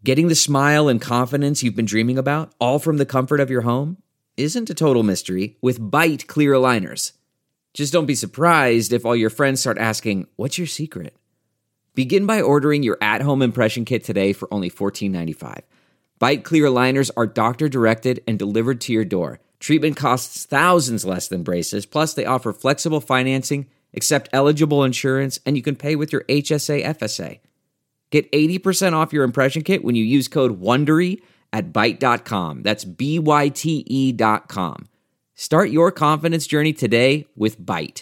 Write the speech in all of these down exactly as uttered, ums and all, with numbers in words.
Getting the smile and confidence you've been dreaming about, all from the comfort of your home, isn't a total mystery with Byte clear aligners. Just don't be surprised if all your friends start asking, "What's your secret?" Begin by ordering your at-home impression kit today for only fourteen ninety-five. Byte clear aligners are doctor-directed and delivered to your door. Treatment costs thousands less than braces, plus they offer flexible financing, accept eligible insurance, and you can pay with your H S A F S A. Get eighty percent off your impression kit when you use code WONDERY at byte dot com. That's B Y T E dot com. Start your confidence journey today with Byte.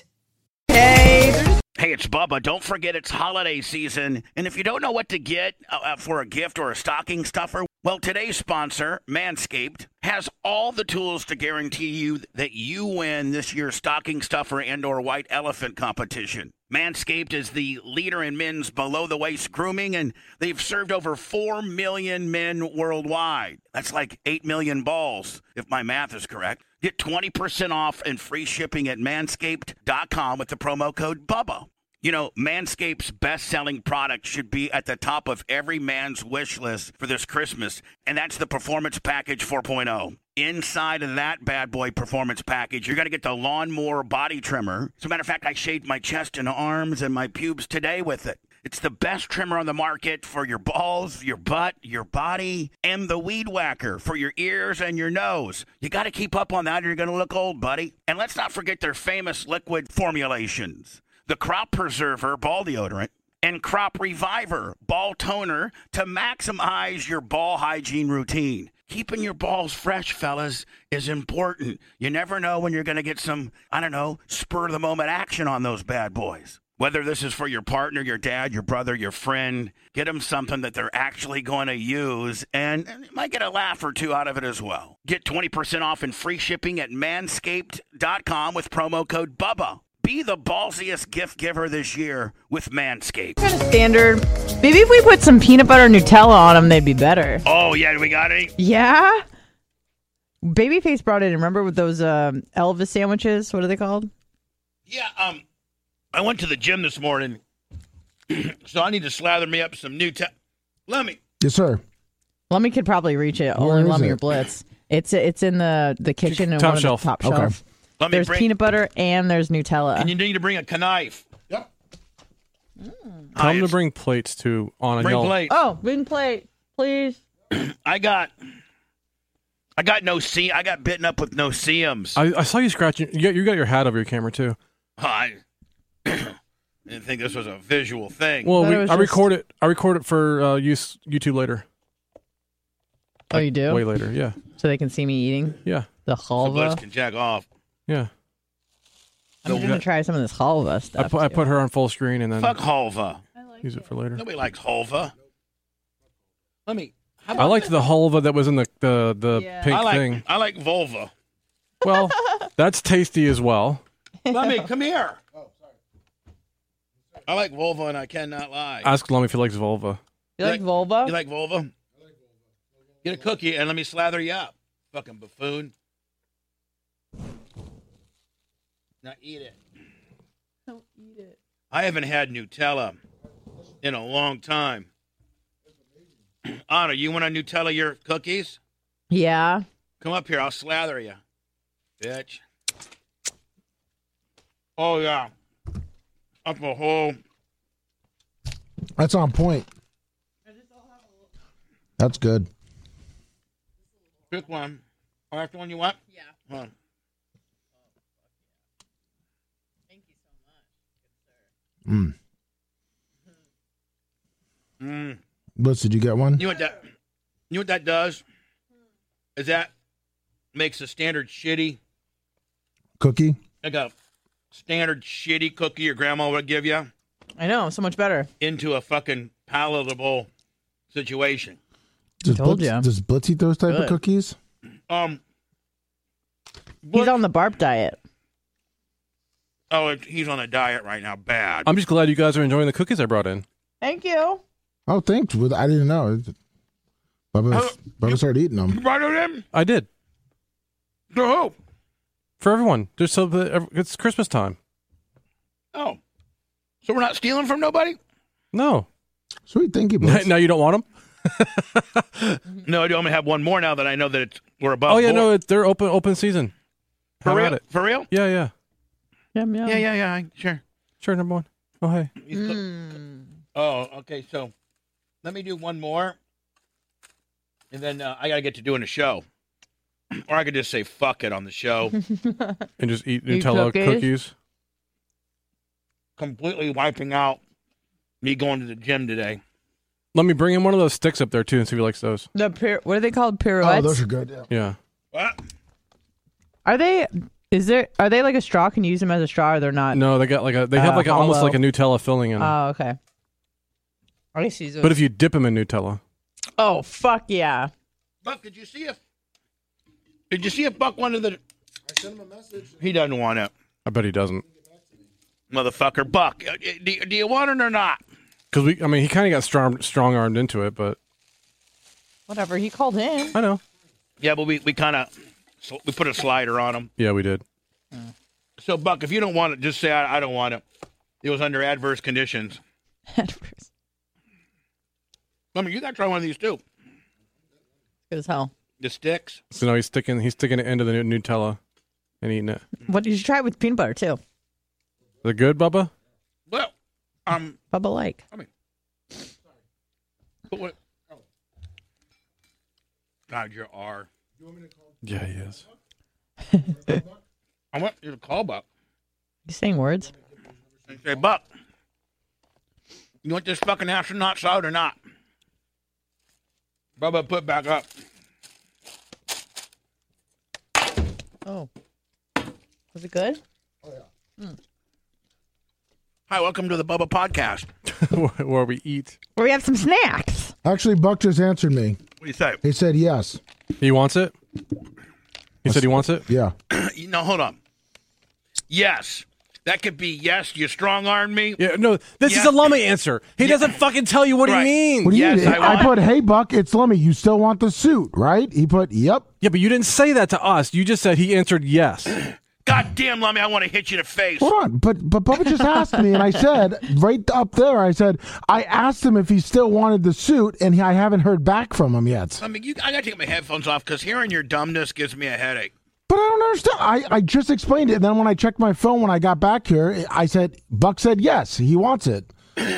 Hey, hey, it's Bubba. Don't forget it's holiday season. And if you don't know what to get uh, for a gift or a stocking stuffer, well, today's sponsor, Manscaped, has all the tools to guarantee you that you win this year's stocking stuffer and or white elephant competition. Manscaped is the leader in men's below-the-waist grooming, and they've served over four million men worldwide. That's like eight million balls, if my math is correct. Get twenty percent off and free shipping at manscaped dot com with the promo code BUBBA. You know, Manscaped's best-selling product should be at the top of every man's wish list for this Christmas, and that's the Performance Package four point oh. Inside of that bad boy performance package, you're going to get the Lawnmower Body Trimmer. As a matter of fact, I shaved my chest and arms and my pubes today with it. It's the best trimmer on the market for your balls, your butt, your body, and the Weed Whacker for your ears and your nose. You got to keep up on that or you're going to look old, buddy. And let's not forget their famous liquid formulations. The Crop Preserver Ball Deodorant and Crop Reviver Ball Toner to maximize your ball hygiene routine. Keeping your balls fresh, fellas, is important. You never know when you're going to get some, I don't know, spur-of-the-moment action on those bad boys. Whether this is for your partner, your dad, your brother, your friend, get them something that they're actually going to use, and you might get a laugh or two out of it as well. Get twenty percent off and free shipping at manscaped dot com with promo code BUBBA. Be the ballsiest gift giver this year with Manscaped. Kind of standard. Maybe if we put some peanut butter Nutella on them, they'd be better. Oh, yeah. Do we got any? Yeah. Babyface brought it in. Remember with those um, Elvis sandwiches? What are they called? Yeah. Um, I went to the gym this morning, so I need to slather me up some Nutella. Lummy. Yes, sir. Lummy could probably reach it. Where Only is Lummy it? or Blitz. It's it's in the, the kitchen and Top one shelf. of the top Okay. shelf. Let me There's bring, peanut butter and there's Nutella. and you need to bring a knife. Yep. Tell them to bring plates too on a Bring yellow. plate. Oh, bring plate, please. I got, I got no see. I got bitten up with no seams. I, I saw you scratching. You got, you got your hat over your camera too. I didn't think this was a visual thing. Well, Thought we, it was I just- record it. I record it for uh, use YouTube later. Oh, you do? Way later. Yeah. So they can see me eating Yeah. the so Blitz halva. can jack off. Yeah. I'm going to try some of this halva I stuff. put I too. put her on full screen and then Fuck Hulva. use it for later. Nobody likes Hulva. Let me. How I about liked the hulva that was in the the, the Yeah. pink I like. thing. I like vulva. Well, that's tasty as well. Let me come here. I like vulva, and I cannot lie. Ask Lummy if he likes vulva. You like vulva? You like vulva? Get a cookie and let me slather you up. Fucking buffoon. Now eat it. Don't eat it. I haven't had Nutella in a long time. Anna, you want to Nutella your cookies? Yeah. Come up here. I'll slather you. Bitch. Oh, yeah. Up a hole. That's on point. That's good. Pick one. Oh, that's the one you want? Yeah. Hold on. Thank you so much. Mm. Mm. Blitz, did you get one? You know what that? You know what that does? Is that makes a standard shitty, Cookie? like a standard shitty cookie your grandma would give you I know. So much better. into a fucking palatable situation. Does told Blitz, ya. does Blitz eat those type Good. of cookies? Um. He's on the barb diet. Oh, it- he's on a diet right now. Bad. I'm just glad you guys are enjoying the cookies I brought in. Thank you. Oh, thanks. Well, I didn't know. Bubba, Oh, Bubba you- started eating You them. brought it in? I did To who? for everyone. Just so that ev- it's Christmas time. Oh. So we're not stealing from nobody? No. Sweet, thank you, Now Blitz. you don't want them? No, I do. I'm gonna have one more now that I know that it's we're above. Oh yeah, board. no, it, they're open open season. For How real? about it? For real? Yeah, yeah, Yum, yum. Yeah, yeah, yeah. I- Sure. sure. Number one. Oh hey, Mm. Oh, okay. So let me do one more, and then uh, I gotta get to doing a show, or I could just say fuck it on the show. and just eat Eat Nutella cookies? cookies. Completely wiping out me going to the gym today. Let me bring in one of those sticks up there too, and see if he likes those. The pir- what are they called? Oh, Pirouettes? those are good. Yeah. Yeah. What? Are they? Is there? Are they like a straw? Can you use them as a straw, or they're not? No, they got like a. They have Uh, like a, almost hollow. like a Nutella filling in them. Oh, okay. I guess use those. but if you dip them in Nutella, oh fuck yeah! Buck, did you see if did you see if Buck wanted the? I sent him a message. He doesn't want it, I bet he doesn't. motherfucker. Buck, uh, do, do you want it or not? Because we, I mean, he kind of got strong strong armed into it, but Whatever. He called in. I know. Yeah, but we we kind of we put a slider on him. Yeah, we did. So Buck, if you don't want it, just say I, I don't want it. It was under adverse conditions. I mean, you got to try one of these too. Good as hell. The sticks. So now he's sticking he's sticking it into the Nu- Nutella and eating it. What did you try it with peanut butter too? Is it good, Bubba? Well, um, Bubba like. I mean, but what? Oh. God, you are. Yeah, he is. I want you to call Buck You saying words? and say, Buck, you want this fucking astronaut salad or not? Bubba, put back up. Oh. Was it good? Hi, welcome to the Bubba Podcast. Where we eat. Where we have some snacks. Actually, Buck just answered me. What do you say? He said yes. He wants it? He said he wants it? Yeah. You know, hold on. Yes. That could be yes, you strong-armed me. Yeah, no, this Yeah. is a Lummy answer. He doesn't fucking tell you what Right. he means. What do you Yes, mean? I I, want- put, hey, Buck, it's Lummy. You still want the suit, right? He put, yep. Yeah, but you didn't say that to us. You just said he answered yes. God damn, Lummy, I want to hit you in the face. Hold on. But but Bubba just asked me, and I said, right up there, I said, I asked him if he still wanted the suit, and he, I haven't heard back from him yet. I mean, you, I got to take my headphones off because hearing your dumbness gives me a headache. But I don't understand. I, I just explained it. And then when I checked my phone when I got back here, I said, Buck said yes, he wants it.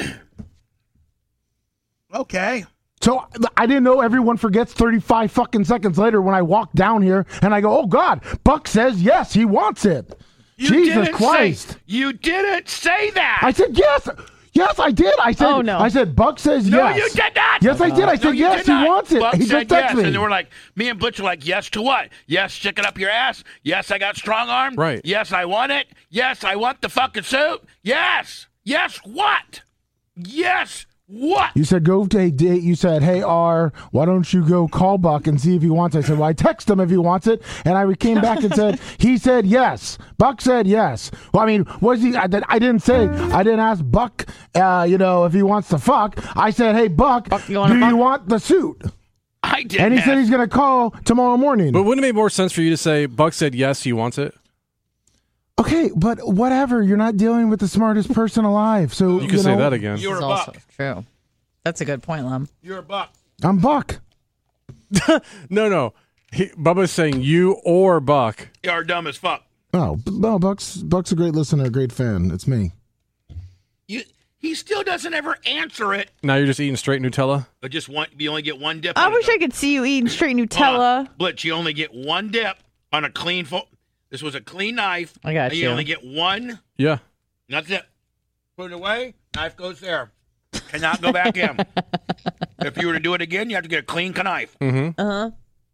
Okay. So I didn't know everyone forgets thirty-five fucking seconds later when I walk down here and I go, oh, God, Buck says yes, he wants it. You Jesus didn't Christ. Say, you didn't say that. I said yes. Yes, I did. I said, Oh, no. I said, Buck says no, yes. you did not. Yes, I did. I No, said you yes, did he not. wants it. Buck he said just texted yes, me. and they were like, me and Butch were like, yes to what? Yes, stick it up your ass. Yes, I got strong arm. Right. Yes, I want it. Yes, I want the fucking suit. Yes. Yes, what? Yes, what? You said go to a date. You said, hey, R, why don't you go call Buck and see if he wants it? I said, well, I text him if he wants it. And I came back and said, he said yes. Buck said yes. Well, I mean, was he? I, did- I didn't say, I didn't ask Buck, uh, you know, if he wants to fuck. I said, hey, Buck, Buck, you wanna do you fuck? want the suit? I didn't. And he said ask- he's going to call tomorrow morning. But wouldn't it make more sense for you to say, Buck said yes, he wants it? Okay, but whatever. You're not dealing with the smartest person alive. So You could say know, that again. You're a It's buck. also true. That's a good point, Lum. You're a buck. I'm Buck. No, no. He, Bubba's saying you or Buck. You're dumb as fuck. Oh, b- no, Buck's Buck's a great listener, a great fan. It's me. You, he still doesn't ever answer it. Now you're just eating straight Nutella? But just one, you only get one dip. I on wish it, I could see you eating straight Hold on. Nutella. Blitz, you only get one dip on a clean fo- This was a clean knife. I got and you. you. only get one. Yeah. That's it. Put it away. Knife goes there. Cannot go back in. If you were to do it again, you have to get a clean knife. Mm-hmm. Uh huh.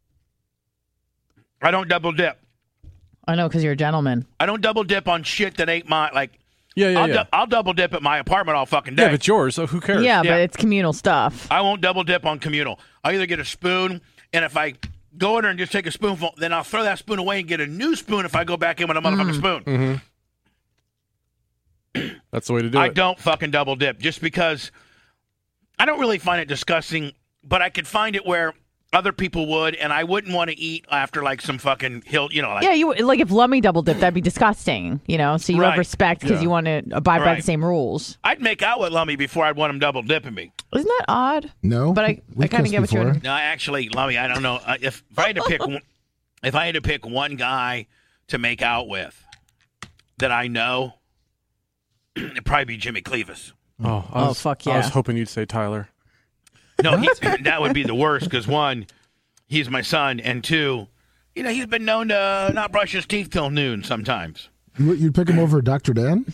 I don't double dip. I know, because you're a gentleman. I don't double dip on shit that ain't my like. Yeah, yeah, I'll, yeah. du- I'll double dip at my apartment all fucking day. Yeah, if it's yours, so who cares? Yeah, Yeah. but it's communal stuff. I won't double dip on communal. I'll either get a spoon, and if I go in there and just take a spoonful, then I'll throw that spoon away and get a new spoon if I go back in with a motherfucking spoon. Mm-hmm. That's the way to do I it. don't fucking double dip just because I don't really find it disgusting, but I could find it where other people would, and I wouldn't want to eat after like some fucking hill, you know. Like, Yeah, you like if Lummy double dipped, that'd be disgusting. You know, so you Right. have respect because Yeah. you want to abide by Right. the same rules. I'd make out with Lummy before I'd want him double dipping me. Isn't that odd? No, But I- We've I kinda kissed get what you're- before. No, actually, Lummy, I don't know uh, if if I had to pick one, if I had to pick one guy to make out with that I know, it'd probably be Jimmy Cleavis. Oh, I Oh, was, fuck I was yeah. hoping you'd say Tyler. No, he, that would be the worst because one, he's my son, and two, you know, he's been known to not brush his teeth till noon sometimes. You- You'd pick him over Doctor Dan?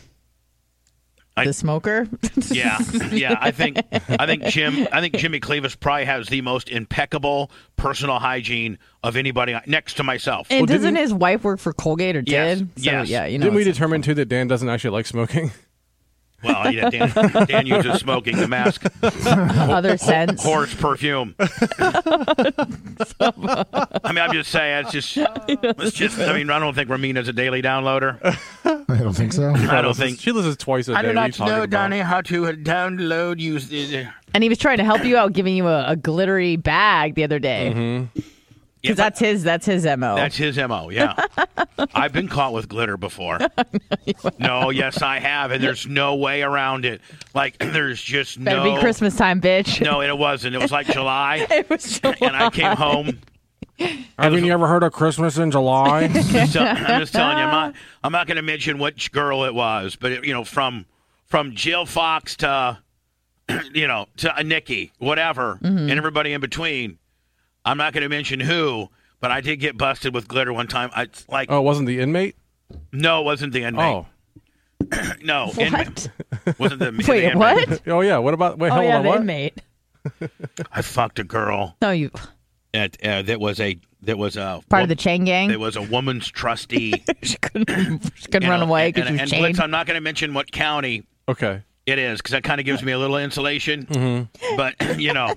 I- The smoker. Yeah, yeah. I think I think Jim. I think Jimmy Cleavis probably has the most impeccable personal hygiene of anybody next to myself. And Well, didn't- doesn't his wife work for Colgate or Yes, did? So, yes. yeah, you know. Didn't we it's- determine too that Dan doesn't actually like smoking? Well, yeah, Dan, Dan uses smoking the mask, other sense? horse perfume. I mean, I'm just saying, it's just, it's just. I mean, I don't think Ramina's a daily downloader. I don't think so. I don't think. She listens twice a day. I do What are you not talking know, about? Donnie, how to download. Use. And he was trying to help you out, giving you a, a glittery bag the other day. Because Mm-hmm. Yeah, that's his. That's his M O. That's his M O, yeah. I've been caught with glitter before. No, yes, I have, and there's no way around it. Like, there's just Better no... be Christmas time, bitch. No, it wasn't. It was like July, It was July. and I came home. Haven't you ever heard of Christmas in July? So, I'm just telling you, I'm not, I'm not going to mention which girl it was, but, it, you know, from from Jill Fox to, you know, to uh, Nikki, whatever, and everybody in between. I'm not going to mention who, but I did get busted with glitter one time. I like, Oh, it wasn't the inmate? no, it wasn't the inmate. Oh. No, inmate. Wasn't the the Wait, inmate. what? Oh, yeah. What about, wait, Oh hold yeah, on, the what? inmate. I fucked a girl No, you that uh, that was a that was a part of the chain gang. There was a woman's trustee. she couldn't, she couldn't you run know, away and, because she and, was and Blitz, chained. I'm not going to mention what county Okay. it is because that kind of gives me a little insulation. Mm-hmm. But you know,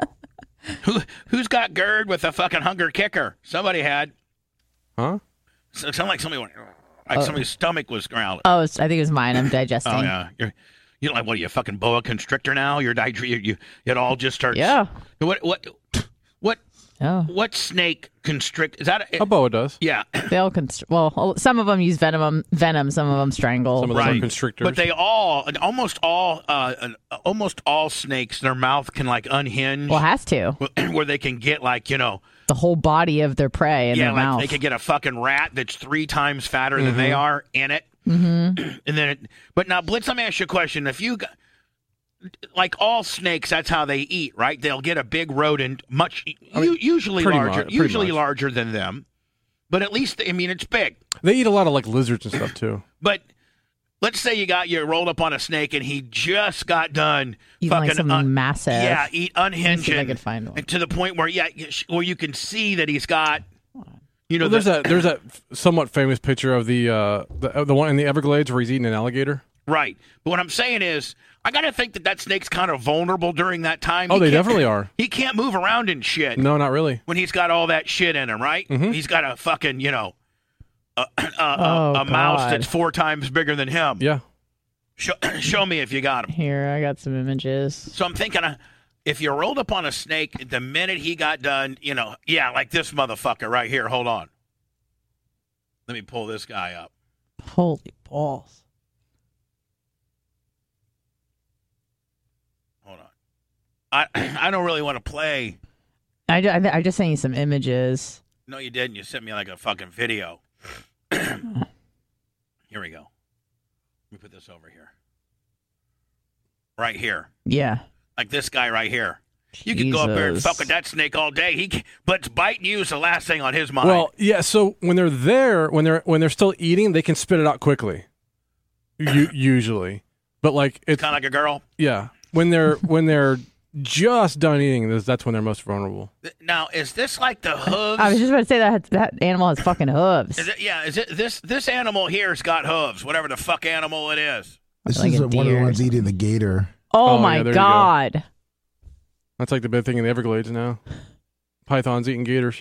who who's got GERD with a fucking hunger kicker? Somebody had. Huh? So it sounded like somebody went, like somebody's stomach was growling. Oh, it's- I think it was mine. I'm digesting. Oh yeah, you're you know like what are you a fucking boa constrictor now? You're dihydra- you, you it all just starts. Yeah. What what what Oh, what snake constrict? Is that a, A boa does. yeah? they all constr- well, some of them use venom. Venom. Some of them strangle. Some of them Right. are constrictors. But they all, almost all, uh, almost all snakes, their mouth can like unhinge, well, has to where they can get like you know, the whole body of their prey in yeah, their like mouth. they could get a fucking rat that's three times fatter than they are in it, Mm-hmm. and then. It, but now, Blitz, let me ask you a question: if you, got, like all snakes, that's how they eat, right? They'll get a big rodent, much I mean, u- usually pretty larger, much, pretty usually much. larger than them, but at least I mean it's big. They eat a lot of like lizards and stuff too. But let's say you got you rolled up on a snake and he just got done Eating fucking like something un- massive. Yeah, eat Let me see unhinging. if I could find one. to the point where yeah, you- where you can see that he's got. You know, Well, there's the- that there's that somewhat famous picture of the uh the, the one in the Everglades where he's eating an alligator. right. But what I'm saying is, I got to think that that snake's kind of vulnerable during that time. Oh, He they can't- definitely are. He can't move around and shit No, not really. when he's got all that shit in him, right? Mhm. He's got a fucking you know. A, a, a, Oh, a mouse God. that's four times bigger than him. Yeah. Show, show me if you got him. Here, I got some images. So I'm thinking, uh, if you rolled up on a snake, the minute he got done, you know, yeah, like this motherfucker right here. Hold on. Let me pull this guy up. Holy balls! Hold on. I I don't really want to play. I, ju- I, I just sent you some images. No, you didn't. You sent me like a fucking video. Here we go. Let me put this over here. Right here. Yeah. Like this guy right here. You could go up there and Jesus. fuck with that snake all day. He, can- but biting you is the last thing on his mind. Well, yeah. So when they're there, when they're when they're still eating, they can spit it out quickly. U- usually, but like it's kind of like a girl. yeah. When they're when they're just done eating, that's- that's when they're most vulnerable. Now, is this like the hooves? I was just about to say that that animal has fucking hooves. Is it, yeah, is it this this animal here's got hooves, whatever the fuck animal it is. This Like is a one of the deer. ones eating the gator. Oh, Oh, my yeah, there you go. god! That's like the big thing in the Everglades now. Pythons eating gators.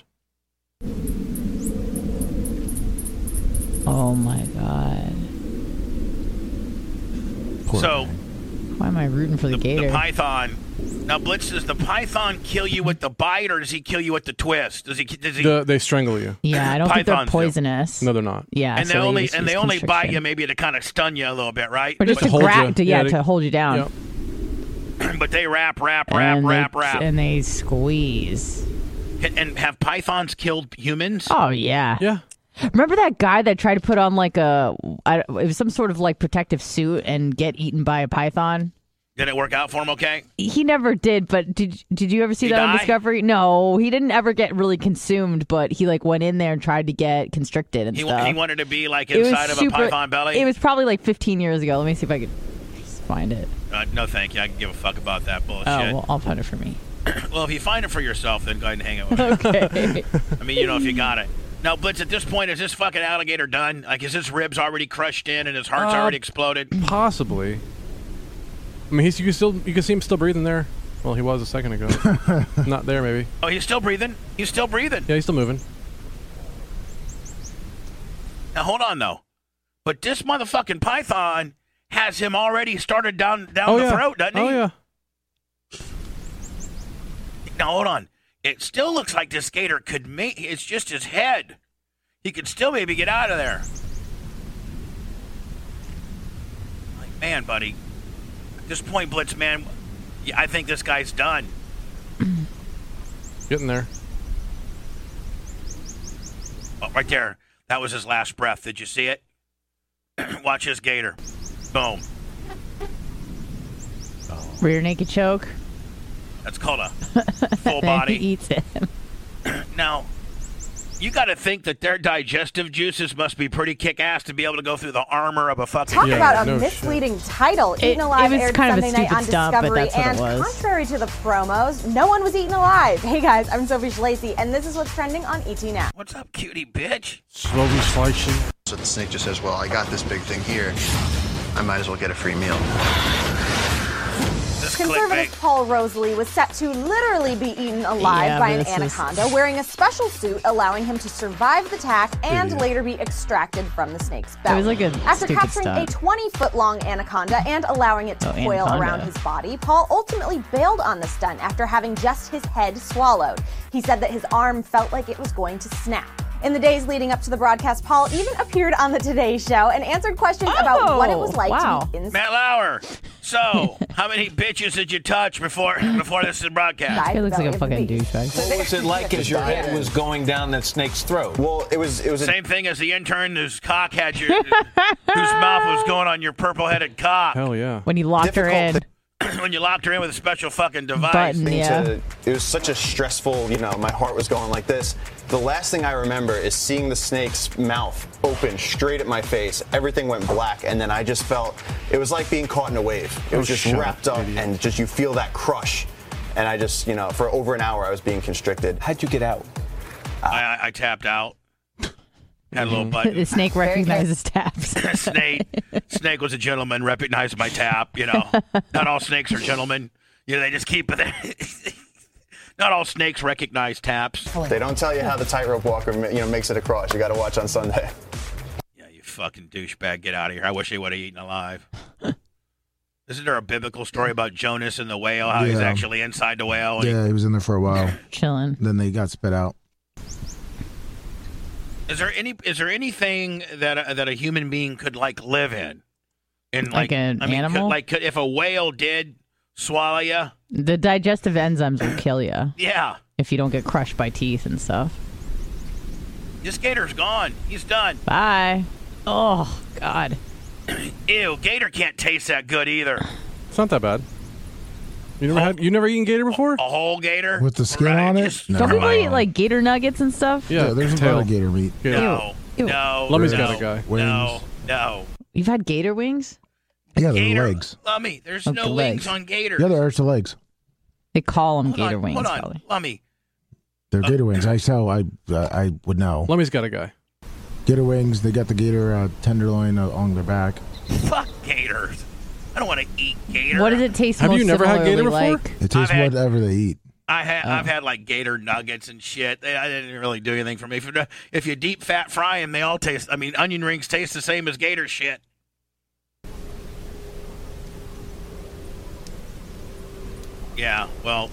Oh my god! Poor So thing. Why am I rooting for the, the, gator? the python Now, Blitz, does the python kill you with the bite, or does he kill you with the twist? Does he? Does he? The, they strangle you. Yeah, I don't think they're Pythons do. poisonous. No, they're not. Yeah, and so they only use- and use they only bite constriction. you maybe to kind of stun you a little bit, right? Or just To to hold grab, you. to, yeah, Yeah, they- to hold you down. Yep. But, but they wrap, wrap, wrap, and wrap, they, wrap. And they squeeze. And, and have pythons killed humans? Oh, yeah. Yeah. Remember that guy that tried to put on like a, I, it was some sort of like protective suit and get eaten by a python? Did it work out for him? Okay. He never did, but did did you ever see He that on die? Discovery? No, he didn't ever get really consumed, but he like went in there and tried to get constricted and He, stuff. he wanted to be like It was inside of super- a python belly? It was probably like fifteen years ago. Let me see if I could just find it. Uh, no, thank you. I can give a fuck about that bullshit. Oh, well, I'll find it for me. Well, if you find it for yourself, then go ahead and hang it with me. Okay. I mean, you know, if you got it. Now, Blitz, at this point, is this fucking alligator done? Like, is his ribs already crushed in and his heart's Uh, already exploded? Possibly. I mean, he's, you can still you can see him still breathing there. Well, he was a second ago. Not there, maybe. Oh, he's still breathing? He's still breathing. Yeah, he's still moving. Now, hold on, though. But this motherfucking python has him already started down down Oh the yeah. throat, doesn't he? Oh yeah. Now, hold on. It still looks like this gator could make. It's just his head. He could still maybe get out of there. Like, man, buddy. At this point, Blitz, man, yeah, I think this guy's done. Getting there. Oh, right there. That was his last breath. Did you see it? Watch his gator. Boom. Rear naked choke. That's called a full he body. eats it. Now, you got to think that their digestive juices must be pretty kick-ass to be able to go through the armor of a fucking... Talk Yeah, about a no misleading title. It- Eaten Alive it was aired kind of a Sunday night stupid on stunt, but Discovery, that's what it and was. contrary to the promos, no one was eaten alive. Hey guys, I'm Sophie Schlesy, and this is what's trending on E T Now. What's up, cutie bitch? Slowly slicing. So the snake just says, well, I got this big thing here. I might as well get a free meal. This Conservative clickbait. Paul Rosalie was set to literally be eaten alive Yeah, by but an this is- anaconda, wearing a special suit allowing him to survive the attack and Idiot. later be extracted from the snake's belly. was like a After stupid capturing stunt. a twenty-foot-long anaconda and allowing it to Oh, coil anaconda. around his body, Paul ultimately bailed on the stunt after having just his head swallowed. He said that his arm felt like it was going to snap. In the days leading up to the broadcast, Paul even appeared on the Today Show and answered questions about what it was like wow. to be inside. Matt Lauer. So, how many bitches did you touch before before this is broadcast? He looks like a the fucking beast. douchebag. What was it like as your head was going down that snake's throat? Well, it was it was a Same thing as the intern whose cock had your, whose mouth was going on your purple-headed cock Hell yeah. When he locked her difficult in. thing when you locked her in with a special fucking device. Button. Yeah. to. It was such a stressful. You know, my heart was going like this. The last thing I remember is seeing the snake's mouth open straight at my face. Everything went black, and then I just felt it was like being caught in a wave. It was Oh, just shut up, wrapped up, idiot. and just you feel that crush. And I just, you know, for over an hour I was being constricted. How'd you get out? I, I, I tapped out. Had a little The button. snake recognizes taps. Snake, Snake was a gentleman. Recognized my tap. You know, not all snakes are gentlemen. You know, they just keep it. Not all snakes recognize taps. They don't tell you how the tightrope walker, you know, makes it across. You got to watch on Sunday. Yeah, you fucking douchebag. Get out of here. I wish they would have eaten alive. Isn't there a biblical story about Jonas and the whale? How he's Yeah. actually inside the whale? And he- Yeah, he was in there for a while. Chilling. Then they got spit out. Is there any? Is there anything that a, that a human being could like live in? In Like an I mean, animal? Could, like, could, if a whale did swallow you, The digestive enzymes will kill you yeah, if you don't get crushed by teeth and stuff. this gator's gone. He's done. Bye. Oh, God. Ew, gator can't taste that good either. It's not that bad. You never had you never eaten gator before? A whole gator With the skin Right, on it? just- No. Don't people Never eat mind. like gator nuggets and stuff? Yeah, there's a tail. lot of gator meat. Yeah. No, Ew. no. Lummy's no, got a guy. No, Wings. no. You've had gator wings? Yeah, they're Gator legs. Lummy, there's Oh, no the wings legs. on gators. Yeah, there's the legs. They call them hold gator on, wings, hold on, probably. Lummy. They're gator wings. I sell. I uh, I would know. Lummy's got a guy. Gator wings. They got the gator uh, tenderloin uh, on their back. Fuck gators. I don't want to eat gator. What does it taste Have most you never had gator similarly before? like? It tastes I've had- whatever they eat. I had, Oh. I've had like gator nuggets and shit. They, I didn't really do anything for me. If you, if you deep fat fry them, they all taste. I mean, onion rings taste the same as gator shit. Yeah, well,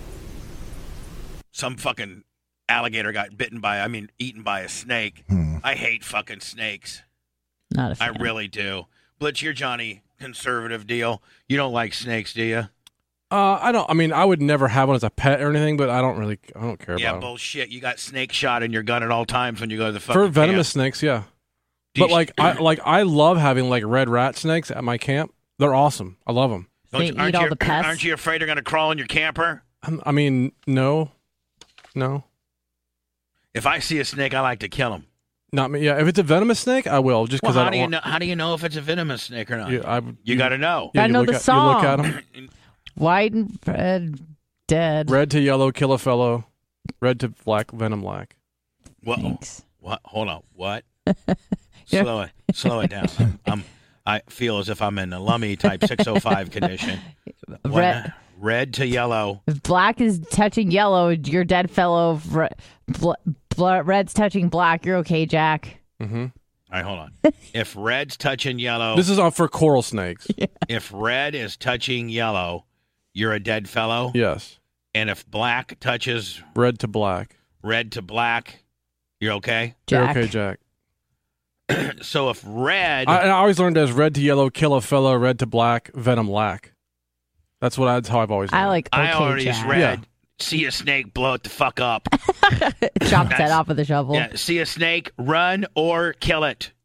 some fucking alligator got bitten by, I mean, eaten by a snake. Hmm. I hate fucking snakes. Not a I fan. really do. Blitz, you're Johnny conservative deal. You don't like snakes, do you? Uh, I don't. I mean, I would never have one as a pet or anything, but I don't really. I don't care Yeah, about them. bullshit. You got snake shot in your gun at all times when you go to the fucking For venomous camp. snakes, yeah. Do But you- like, I like I love having like red rat snakes at my camp. They're awesome. I love them. Don't They you- eat aren't all you, the pests? Aren't you afraid they're going to crawl in your camper? I mean, no, no, If I see a snake, I like to kill him. not me. Yeah, if it's a venomous snake, I will. Just Well, because how I do don't you want. know? How do you know if it's a venomous snake or not? Yeah, I, you got to know. Yeah, Gotta you know look the at, You look at song. them. White and red, dead. Red to yellow, kill a fellow. Red to black, venom black. What? Thanks. What? Hold on. What? Yeah. Slow it. Slow it down. I'm, I'm. I feel as if I'm in a Lummy type six oh five condition. What- Red. Red to yellow. If black is touching yellow, you're dead fellow. If re- bl- bl- red's touching black, you're okay, Jack. Mm-hmm. All right, hold on. If red's touching yellow, This is on for coral snakes. if red is touching yellow, you're a dead fellow. Yes, And if black touches red to black. red to black, you're okay. Jack. You're okay, Jack. So if red, I, I always learned as red to yellow, kill a fellow. Red to black, venom lack. That's what I, that's how I've always. I learned. like okay, I already Jack. read, Yeah. see a snake, blow it the fuck up. Chop that off with a shovel. Yeah, see a snake, run or kill it.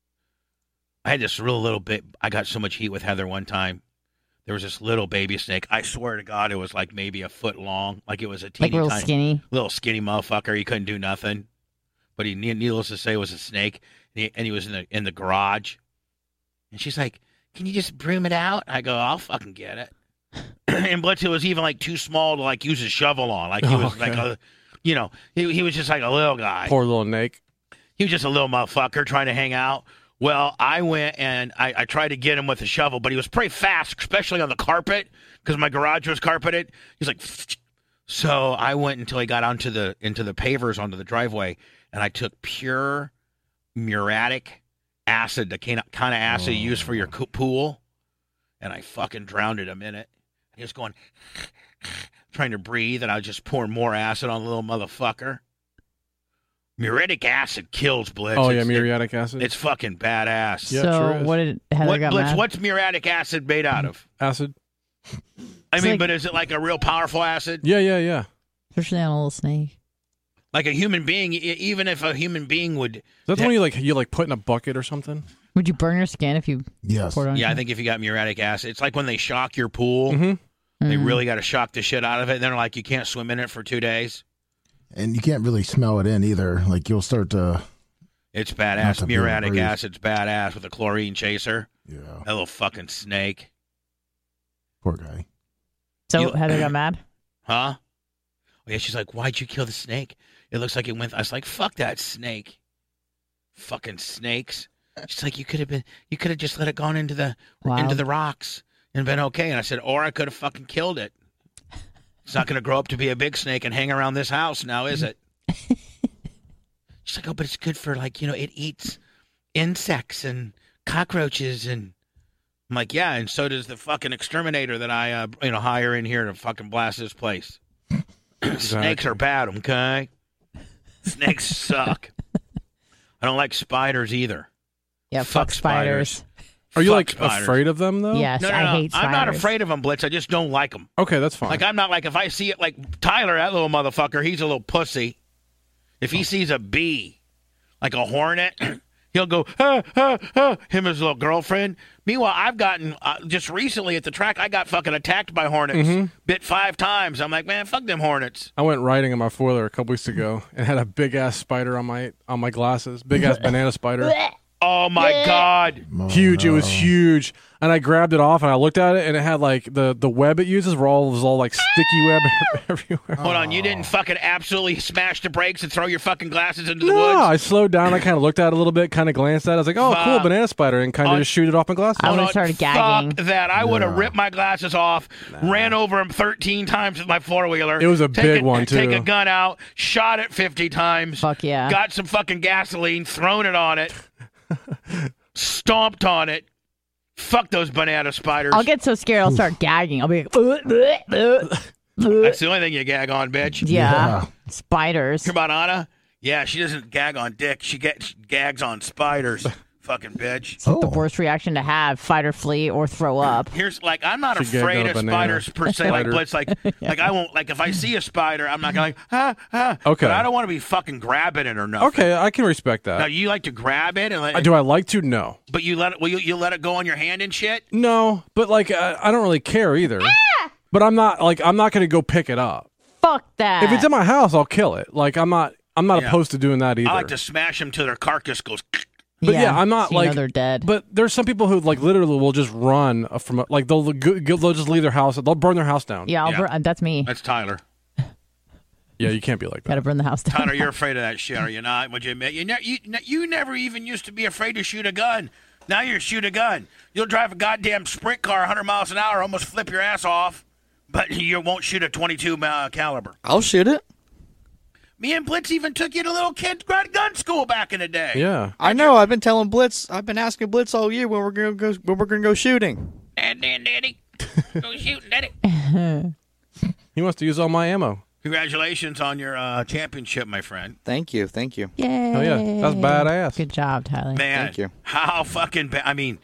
I had this real little bit. I got so much heat with Heather one time. There was this little baby snake. I swear to God, it was like maybe a foot long. Like it was a teeny Like real tiny, skinny. little skinny motherfucker. He couldn't do nothing. But he, needless to say, was a snake. And he, and he was in the in the garage. And she's like, "Can you just broom it out?" I go, "I'll fucking get it." And Blitz, it was even like too small to like use a shovel on. Like he was Okay. like a, you know, he he was just like a little guy. Poor little Nate. He was just a little motherfucker trying to hang out. Well, I went and I, I tried to get him with a shovel, but he was pretty fast, especially on the carpet, because my garage was carpeted. He's like, so I went until he got onto the into the pavers onto the driveway, and I took pure muriatic acid, the kind of kind of acid you use for your co- pool, and I fucking drowned him in it. He was going, trying to breathe, and I was just pouring more acid on the little motherfucker. Muriatic acid kills, Blitz. Oh yeah, It's- muriatic acid. It's fucking badass. Yeah, it so sure is. what did Heather What, got Blitz, mad? what's muriatic acid made out of? acid. I It's mean, like- but is it like a real powerful acid? Yeah, yeah, yeah. Especially on a little snake. Like a human being, e- even if a human being would. That's when you like you like put in a bucket or something. Would you burn your skin if you Yes. poured it on Yeah, I your- think if you got muriatic acid, it's like when they shock your pool. Mm-hmm. They Mm. really got to shock the shit out of it. And they're like, you can't swim in it for two days. And you can't really smell it in either. Like you'll start to. It's Not badass. to be able to Muriatic breathe. acid's badass with a chlorine chaser. Yeah. That little fucking snake. Poor guy. So You- Heather got mad? Huh? Oh, yeah, she's like, why'd you kill the snake? It looks like it went. I was like, fuck that snake. Fucking snakes. She's like, you could have been, you could have just let it gone into the Wow. into the rocks and been okay. And I said, or I could have fucking killed it. It's not going to grow up to be a big snake and hang around this house now, is it? She's like, oh, but it's good for like, you know, it eats insects and cockroaches and. I'm like, yeah, and so does the fucking exterminator that I, uh, you know, hire in here to fucking blast this place. Snakes are bad, okay? Snakes suck. I don't like spiders either. Yeah, Fuck fuck, spiders. spiders. Are you Fuck like spiders. afraid of them though? Yes, No, no, I no. hate spiders. I'm not afraid of them, Blitz. I just don't like them. Okay, that's fine. Like, I'm not like, if I see it, like Tyler, that little motherfucker, he's a little pussy. If he sees a bee, like a hornet, he'll go, ah, ah, ah, him and his little girlfriend. Meanwhile, I've gotten, uh, just recently at the track, I got fucking attacked by hornets. Mm-hmm. Bit five times. I'm like, man, fuck them hornets. I went riding in my foiler a couple weeks ago and had a big ass spider on my on my glasses. Big ass banana spider. Oh, my God. Huge. It was huge. And I grabbed it off and I looked at it and it had like the, the web it uses were all was all like sticky web everywhere. Hold on, you didn't fucking absolutely smash the brakes and throw your fucking glasses into the No, woods? I slowed down. I kind of looked at it a little bit, kind of glanced at it. I was like, oh, cool, Fuck. banana spider, and kind of On- just shoot it off my glasses. I Hold would've on, started gagging. Fuck that. I would have Yeah. ripped my glasses off, ran over them thirteen times with my four-wheeler. It was a take big one, Take too. a gun out, shot it fifty times. Fuck yeah. Got some fucking gasoline, thrown it on it, stomped on it. Fuck those banana spiders. I'll get so scared I'll start gagging. I'll be like, "Uh, uh, uh." That's the only thing you gag on, bitch. Yeah. Spiders. Hear about Anna? Yeah, she doesn't gag on dick. She gets gags on spiders. Fucking bitch. It's like the worst reaction to have: fight or flee or throw up. Here's like I'm not She gagged afraid on a of banana. spiders per se. Like Spider. Blitz, like like I won't like if I see a spider, I'm not gonna like ah ah. Okay. But I don't want to be fucking grabbing it or nothing. Okay, I can respect Now that. you like to grab it and let, Uh, Do I like to? No. but you let it. Will you, you let it go on your hand and shit? No, but like I, I don't really care either. But I'm not like I'm not going to go pick it up. Fuck that. If it's in my house, I'll kill it. Like I'm not I'm not Yeah. opposed to doing that either. I like to smash them till their carcass goes. But yeah, I'm not so you know like they're dead. But there's some people who like literally will just run from like they'll go- they'll just leave their house. They'll burn their house down. yeah, I'll Yeah. bur- that's me. That's Tyler. Yeah, you can't be like that. Gotta burn the house down. Tyler, you're afraid of that shit, are you not? Would you admit? You, ne- you, ne- you never even used to be afraid to shoot a gun. Now you shoot a gun. You'll drive a goddamn sprint car one hundred miles an hour, almost flip your ass off, but you won't shoot a twenty-two uh, caliber. I'll shoot it. Me and Blitz even took you to little kid gun school back in the day. Yeah. I know. I've been telling Blitz. I've been asking Blitz all year when we're gonna go. When we're gonna go shooting. Dad, dad, daddy. Go shooting, daddy. He wants to use all my ammo. Congratulations on your uh, championship, my friend. Thank you. Thank you. Yay. Hell yeah, that's badass. Good job, Tyler. Man, Thank you. how fucking ba- I mean,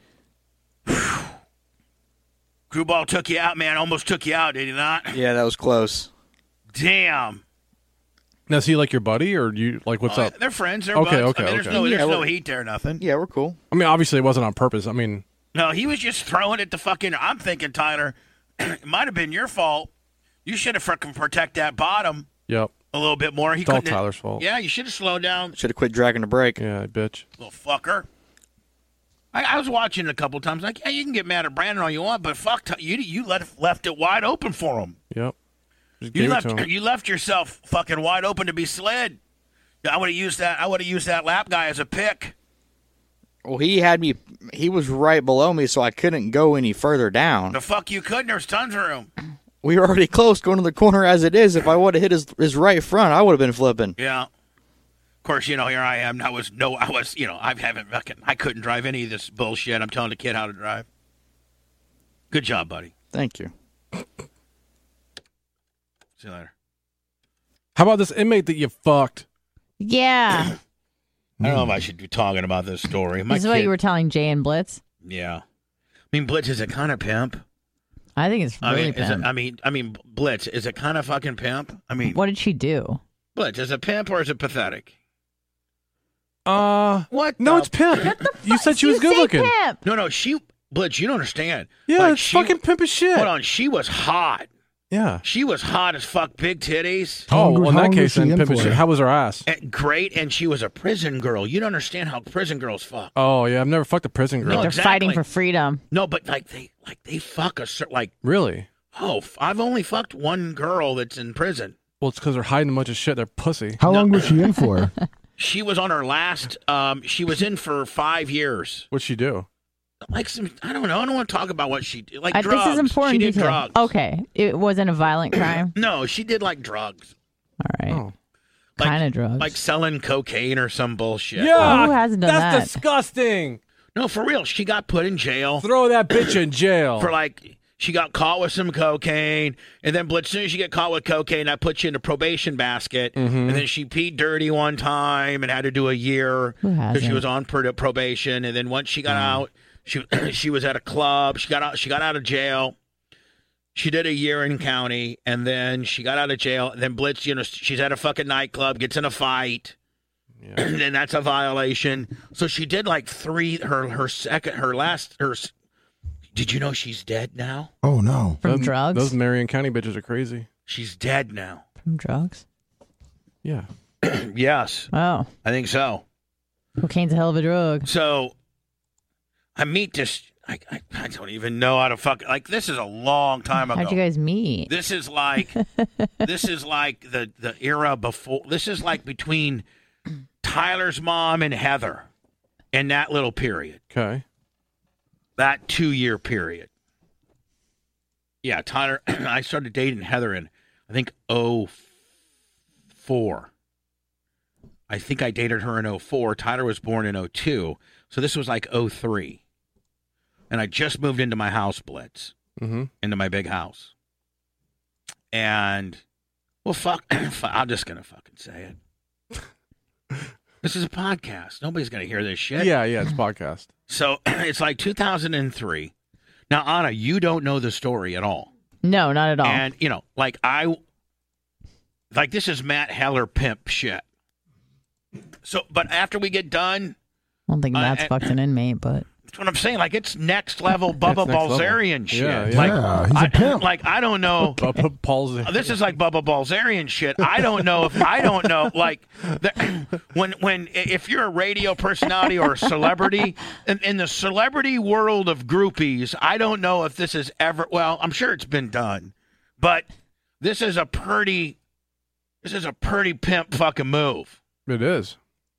Crewball took you out, man. Almost took you out, did he not? Yeah, that was close. Damn. Now, is he like your buddy or you like what's Oh, up? They're friends. They're Okay, buds. okay, I mean, there's okay. no, there's Yeah, no we're- heat there, nothing. Yeah, we're cool. I mean, obviously it wasn't on purpose. I mean, No, he was just throwing it to fucking. I'm thinking, Tyler, it might have been your fault. You should have fucking protect that bottom yep. a little bit more. He It's all couldn't- Tyler's fault. Yeah, you should have slowed down, Should have quit dragging the brake. Yeah, bitch. little fucker. I, I was watching it a couple times. Like, yeah, you can get mad at Brandon all you want, but fuck, Ty- you you let, left it wide open for him. Yep. Just You gave it left to him. you left yourself fucking wide open to be slid. I would have used that. I would have used that lap guy as a pick. Well, he had me. He was right below me, so I couldn't go any further down. The fuck you couldn't. There's tons of room. We were already close going to the corner as it is. If I would have hit his his right front, I would have been flipping. Yeah. Of course, you know, here I am. I was no, I was, you know, I haven't fucking, I couldn't drive any of this bullshit. I'm telling the kid how to drive. Good job, buddy. Thank you. See you later. How about this inmate that you fucked? Yeah. I don't know if I should be talking about this story. My This is what kid- you were telling Jay and Blitz. Yeah. I mean, Blitz is a kind of pimp. I think it's I really mean, is it, pimp. I mean, I mean, Blitz is it kind of fucking pimp? I mean, What did she do? Blitz is it pimp or is it pathetic? Uh, What? no, the it's pimp. You said she You was good say looking. pimp. No, no, she Blitz. You don't understand. Yeah, Like, it's she- fucking pimp as shit. Hold on, she was hot. Yeah. She was hot as fuck, big titties. How Oh, long- well, in how that long was case, she then in pimp as for? shit. How was her ass? And great, and she was a prison girl. You don't understand how prison girls fuck. Oh yeah, I've never fucked a prison girl. No, They're exactly. fighting for freedom. No, but like they like they fuck a cer- like Really? oh f- I've only fucked one girl that's in prison. Well, it's because they're hiding a bunch of shit. They're pussy. How long was she in for? She was on her last. Um, she was in for five years. What'd she do? Like some, I don't know. I don't want to talk about what she did. Like Uh, drugs. this is important She did detail. drugs. Okay. It wasn't a violent crime. No, she did like drugs, All right. Oh. Like- kind of drugs. like selling cocaine or some bullshit. Yeah, Who hasn't done that's that? disgusting. No, for real. She got put in jail Throw that bitch in jail. for like. She got caught with some cocaine, and then Blitz, as soon as you get caught with cocaine, that puts you in a probation basket. Mm-hmm. And then she peed dirty one time and had to do a year Who because she hasn't? was on pro- probation. And then once she Mm. got out, she she was at a club. She got out. She got out of jail. She did a year in county, and then she got out of jail. And then Blitz, you know, she's at a fucking nightclub, gets in a fight. And then that's a violation. So she did like three. Her her second, her last, her. s- Did you know she's dead now? Oh no. From those, drugs? Those Marion County bitches are crazy. She's dead now. From drugs? Yeah. Yes, Oh. I think so. Cocaine's a hell of a drug. So I meet this. I, I, I don't even know how to fuck. Like this is a long time ago. How'd you guys meet? This is like this is like the the era before. This is like between Tyler's mom and Heather, in that little period, Okay. that two year period. Yeah, Tyler. I started dating Heather in I think oh four. I think I dated her in oh four. Tyler was born in oh two, so this was like oh three. And I just moved into my house, Blitz, Mm-hmm. into my big house. And, well, fuck, I'm just going to fucking say it. This is a podcast. Nobody's going to hear this shit. Yeah, yeah, it's a podcast. So it's like two thousand three. Now, Anna, you don't know the story at all. No, not at all. And, you know, like I, like this is Matt Heller pimp shit. So, but after we get done. I don't think Matt's uh, fucked an inmate, but. That's what I'm saying. Like, it's next level Bubba Balzerian shit. Yeah, yeah. Like, Yeah, he's a I, pimp. Like, I don't know. Bubba Balzerian. This is like Bubba Balzerian shit. I don't know if I don't know. Like, the, when when if you're a radio personality or a celebrity in, in the celebrity world of groupies, I don't know if this is ever. Well, I'm sure it's been done, but this is a pretty. This is a pretty pimp fucking move. It is.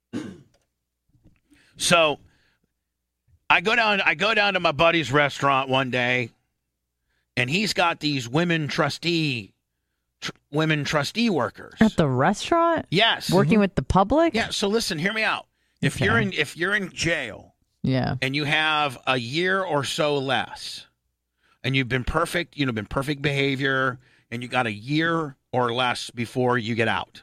So. I go down. I go down to my buddy's restaurant one day, and he's got these women trustee, tr- women trustee workers At the restaurant? Yes, Working mm-hmm. with the public? Yeah. So listen, hear me out. If Okay. you're in, if you're in jail, Yeah. and you have a year or so less, and you've been perfect, you know, been perfect behavior, and you got a year or less before you get out.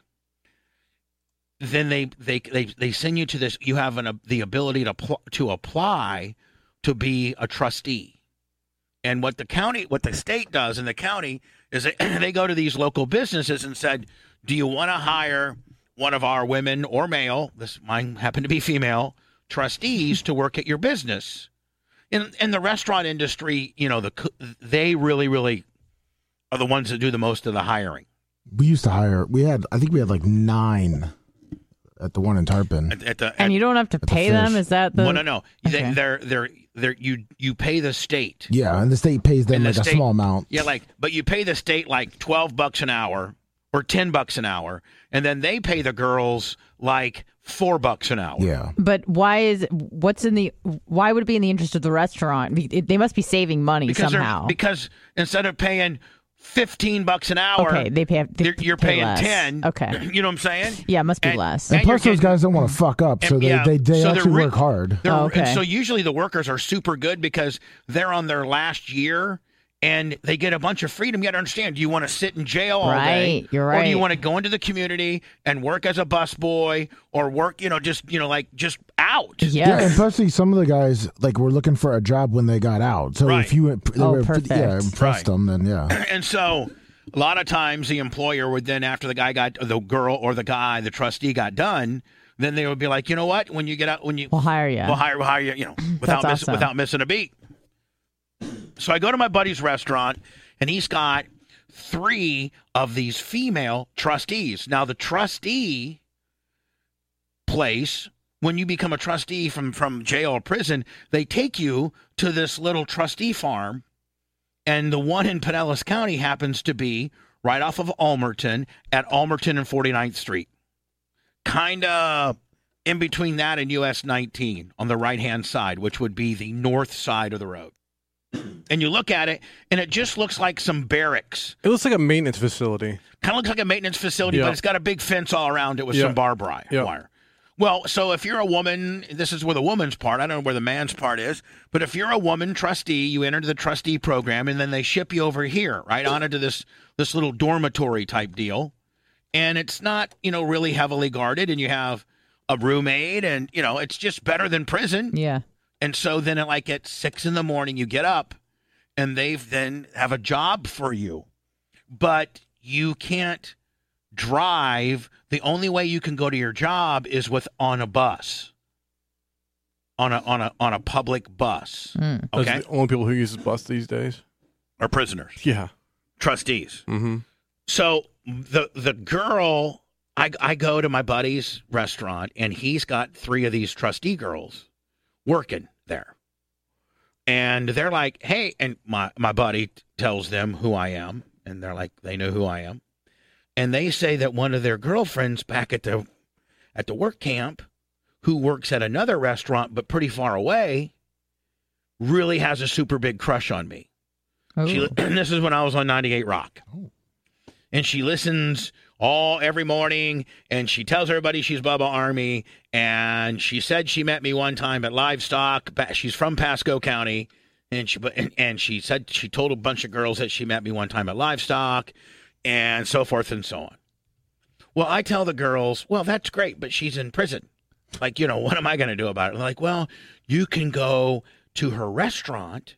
Then they, they they they send you to this. You have an, the ability to pl- to apply to be a trustee, and what the county, what the state does in the county is they, they go to these local businesses and said, "Do you want to hire one of our women or male? This mine happen to be female trustees to work at your business?" In in the restaurant industry, you know, the they really really are the ones that do the most of the hiring. We used to hire. We had. I think we had like nine. At the one in Tarpon. At, at the, at, and you don't have to pay the them? Is that the... Well, no, no. Okay. They, they're, they're, they're, you, you pay the state. Yeah, and the state pays them And the like state- a small amount. Yeah, like, but you pay the state like twelve bucks an hour or ten bucks an hour, and then they pay the girls like four bucks an hour. Yeah. But why is... What's in the... Why would it be in the interest of the restaurant? It- They must be saving money Because they're- somehow. Because instead of paying fifteen bucks an hour, Okay, they pay- they you're, you're pay paying less. ten. Okay. You know what I'm saying? Yeah, it must be And- less. And and plus, you're those getting- guys don't want to fuck up, so And- they yeah, they, they so they're actually re- work hard. They're- Oh, okay. And so usually the workers are super good because they're on their last year and they get a bunch of freedom. You got to understand, do you want to sit in jail all day? Right, you're Or do you right. want to go into the community and work as a busboy or work, you know, just, you know, like just out? Yes. Yeah, and plus, some of the guys like were looking for a job when they got out. So Right. if you they Oh, were, perfect. yeah, impressed Right. them, then yeah. And so a lot of times the employer would then, after the guy got, the girl or the guy, the trustee got done, then they would be like, you know what? When you get out, when you, We'll hire you. We'll hire, we'll hire you, you know, without That's miss, awesome. without missing a beat. So I go to my buddy's restaurant, and he's got three of these female trustees. Now, the trustee place, when you become a trustee from, from jail or prison, they take you to this little trustee farm, and the one in Pinellas County happens to be right off of Almerton at Almerton and forty-ninth Street. Kind of in between that and U S nineteen on the right-hand side, which would be the north side of the road. And you look at it, and it just looks like some barracks. It looks like a maintenance facility. Kind of looks like a maintenance facility, Yeah. but it's got a big fence all around it with Yeah. some barbed wire. Yeah. wire. Well, so if you're a woman, this is where the woman's part, I don't know where the man's part is, but if you're a woman trustee, you enter the trustee program, and then they ship you over here, right, on into this, this little dormitory type deal. And it's not, you know, really heavily guarded, and you have a roommate, and, you know, it's just better than prison. Yeah. And so then at like at six in the morning, you get up and they then have a job for you, but you can't drive. The only way you can go to your job is with on a bus, on a, on a, on a public bus. Mm. Those Okay. are the only people who use the bus these days. Or prisoners, Yeah. trustees. Mm-hmm. So the, the girl, I, I go to my buddy's restaurant and he's got three of these trustee girls working there. And they're like, hey, and my, my buddy tells them who I am. And they're like, they know who I am. And they say that one of their girlfriends back at the at the work camp, who works at another restaurant but pretty far away, really has a super big crush on me. She, Ooh. and this is when I was on ninety-eight Rock. And she listens all every morning, and she tells everybody she's Bubba Army. And she said she met me one time at Livestock. Ba- She's from Pasco County, and she and, and she said she told a bunch of girls that she met me one time at Livestock. and so forth and so on. Well, I tell the girls, well, that's great, but she's in prison. Like, you know, what am I going to do about it? They're like, well, you can go to her restaurant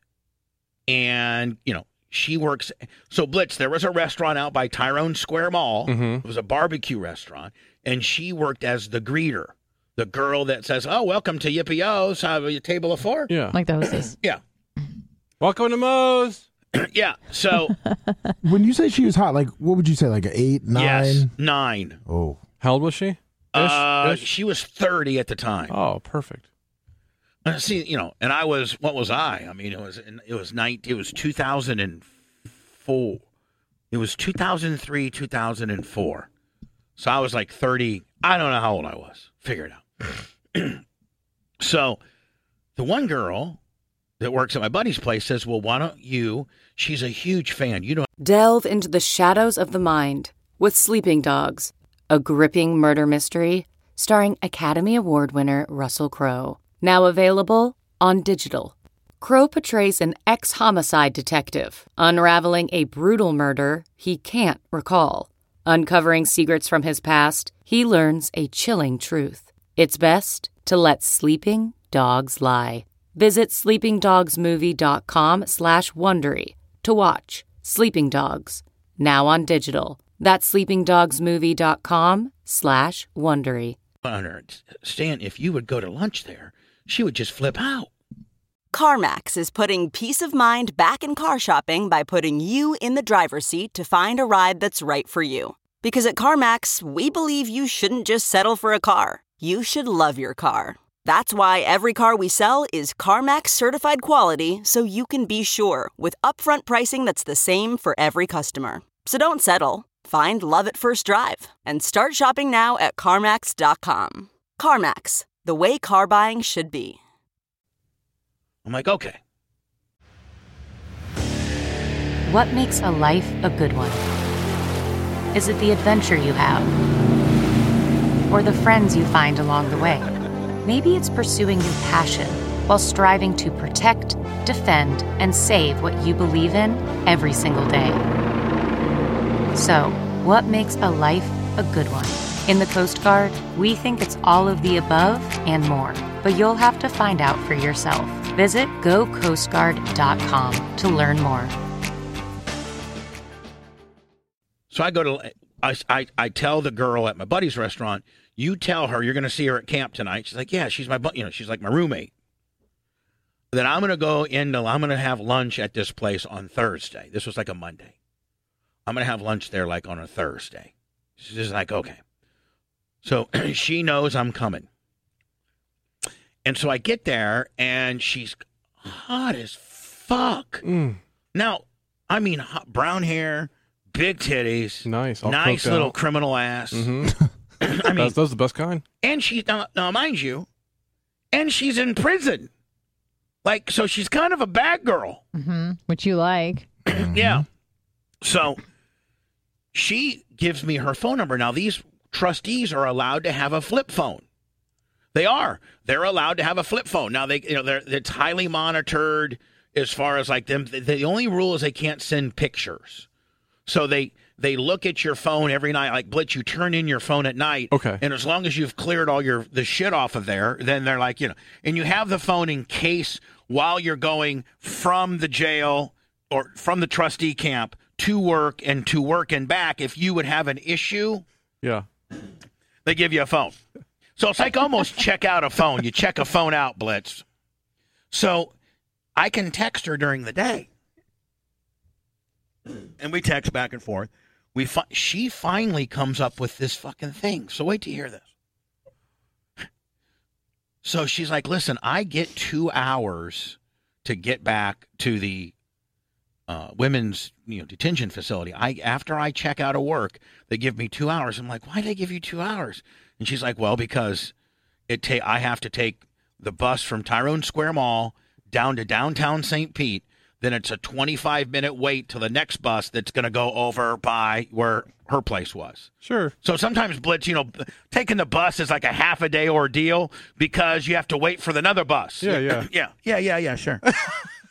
and, you know, she works. So, Blitz, there was a restaurant out by Tyrone Square Mall. Mm-hmm. It was a barbecue restaurant, and she worked as the greeter, the girl that says, oh, welcome to Yippee-O's, have a table of four. Yeah. Like the hostess. Yeah. Welcome to Moe's. Yeah, so. When you say she was hot, like, what would you say, like an eight, nine? Yes, nine. Oh. How old was she? Ish, Uh, ish? she was thirty at the time. Oh, perfect. Uh, See, you know, and I was, what was I? I mean, it was, it was nineteen, it was two thousand four. It was two thousand three, two thousand four. So I was like thirty. I don't know how old I was. Figure it out. So the one girl that works at my buddy's place says, well, why don't you, she's a huge fan. You don't. Delve into the shadows of the mind with Sleeping Dogs, a gripping murder mystery starring Academy Award winner Russell Crowe. Now available on digital. Crowe portrays an ex-homicide detective unraveling a brutal murder he can't recall. Uncovering secrets from his past, he learns a chilling truth. It's best to let sleeping dogs lie. Visit sleepingdogsmovie.com slash Wondery to watch Sleeping Dogs, now on digital. That's sleepingdogsmovie.com slash Wondery. Stan, if you would go to lunch there, she would just flip out. CarMax is putting peace of mind back in car shopping by putting you in the driver's seat to find a ride that's right for you. Because at CarMax, we believe you shouldn't just settle for a car. You should love your car. That's why every car we sell is CarMax certified quality, so you can be sure with upfront pricing that's the same for every customer. So don't settle. Find love at first drive and start shopping now at CarMax dot com. CarMax, the way car buying should be. I'm like, okay. What makes a life a good one? Is it the adventure you have? Or the friends you find along the way? Maybe it's pursuing your passion while striving to protect, defend, and save what you believe in every single day. So, what makes a life a good one? In the Coast Guard, we think it's all of the above and more, but you'll have to find out for yourself. Visit go coast guard dot com to learn more. So I go to, I, I, I tell the girl at my buddy's restaurant, you tell her you're going to see her at camp tonight. She's like, yeah, she's my, you know, she's like my roommate. Then I'm going to go into, I'm going to have lunch at this place on Thursday. This was like a Monday. I'm going to have lunch there like on a Thursday. She's just like, okay. So she knows I'm coming. And so I get there, and she's hot as fuck. Mm. Now, I mean, hot, brown hair, big titties, nice, all nice little out. criminal ass. Mm-hmm. I mean, that's, that's the best kind. And she, now, now, mind you, and she's in prison. Like, so she's kind of a bad girl. Mm-hmm. Which you like. Yeah. So she gives me her phone number. Now, these trustees are allowed to have a flip phone. They are. They're allowed to have a flip phone. Now, they, you know, they're, it's highly monitored as far as like them. The, the only rule is they can't send pictures. So they they look at your phone every night. Like, Blitz, you turn in your phone at night. Okay. And as long as you've cleared all your the shit off of there, then they're like, you know, and you have the phone in case while you're going from the jail or from the trustee camp to work and to work and back, if you would have an issue, yeah, they give you a phone. So it's like almost check out a phone. You check a phone out, Blitz. So I can text her during the day. And we text back and forth. We fi- She finally comes up with this fucking thing. So wait to hear this. So she's like, listen, I get two hours to get back to the uh, women's you know, detention facility. I After I check out of work, they give me two hours. I'm like, why did they give you two hours? And she's like, well, because it ta- I have to take the bus from Tyrone Square Mall down to downtown Saint Pete. Then it's a twenty-five minute wait till the next bus that's going to go over by where her place was. Sure. So sometimes, Blitz, you know, taking the bus is like a half a day ordeal because you have to wait for another bus. Yeah, yeah. yeah, yeah, yeah, yeah, sure.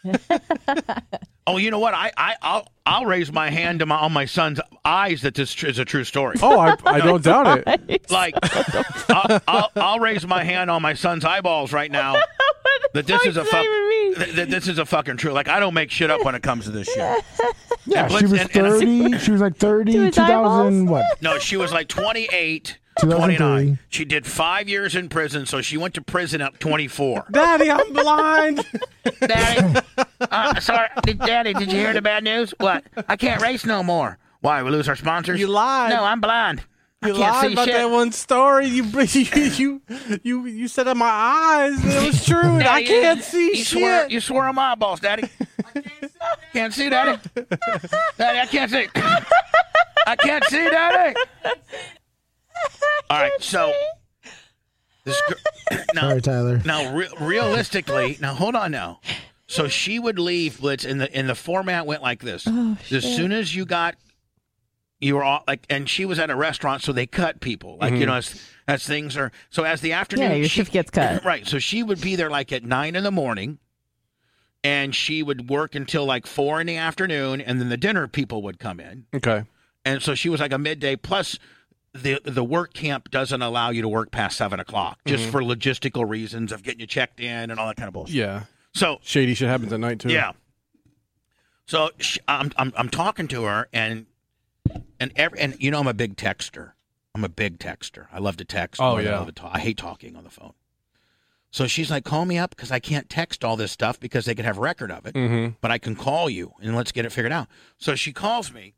Oh, you know what? I, I, I'll, I'll raise my hand to my, on my son's eyes that this is a true story. Oh, I, I don't doubt it. Like, I'll, I'll, I'll raise my hand on my son's eyeballs right now that this is a fuck, that this is a fucking true. Like, I don't make shit up when it comes to this shit. Yeah, And she Blitz- was and- and- thirty. She was like thirty, To two his thousand, what? No, she was like twenty-eight, two thousand twenty-nine. three. She did five years in prison, so she went to prison at twenty-four. Daddy, I'm blind. Daddy, uh, sorry, did, Daddy, did you hear the bad news? What? I can't race no more. Why? We lose our sponsors? You lied. No, I'm blind. I You can't lied see about shit. that one story. You you you you, you said on my eyes and it was true. And I Daddy, can't you, see you shit. Swore, you swore on my eyeballs, Daddy. Can't see, Daddy. Daddy, I can't see. I can't see, Daddy. All right, so this girl, now, Sorry, Tyler. now re- realistically, now hold on now. So she would leave, Blitz, and the and the format went like this. Oh, as shit. soon as you got, you were all like, and she was at a restaurant, so they cut people, like you know, as as things are. So as the afternoon, Yeah, your she- shift gets cut. Right. So she would be there like at nine in the morning, and she would work until like four in the afternoon, and then the dinner people would come in. Okay. And so she was like a midday. Plus, the the work camp doesn't allow you to work past seven o'clock, just Mhm. for logistical reasons of getting you checked in and all that kind of bullshit. Yeah. So Shady shit happens at night too. yeah. So she, I'm I'm I'm talking to her, and and every, and you know I'm a big texter. I'm a big texter. I love to text. Oh, more than I yeah. love to talk. I hate talking on the phone. So she's like, call me up because I can't text all this stuff because they could have record of it. Mm-hmm. But I can call you and let's get it figured out. So she calls me,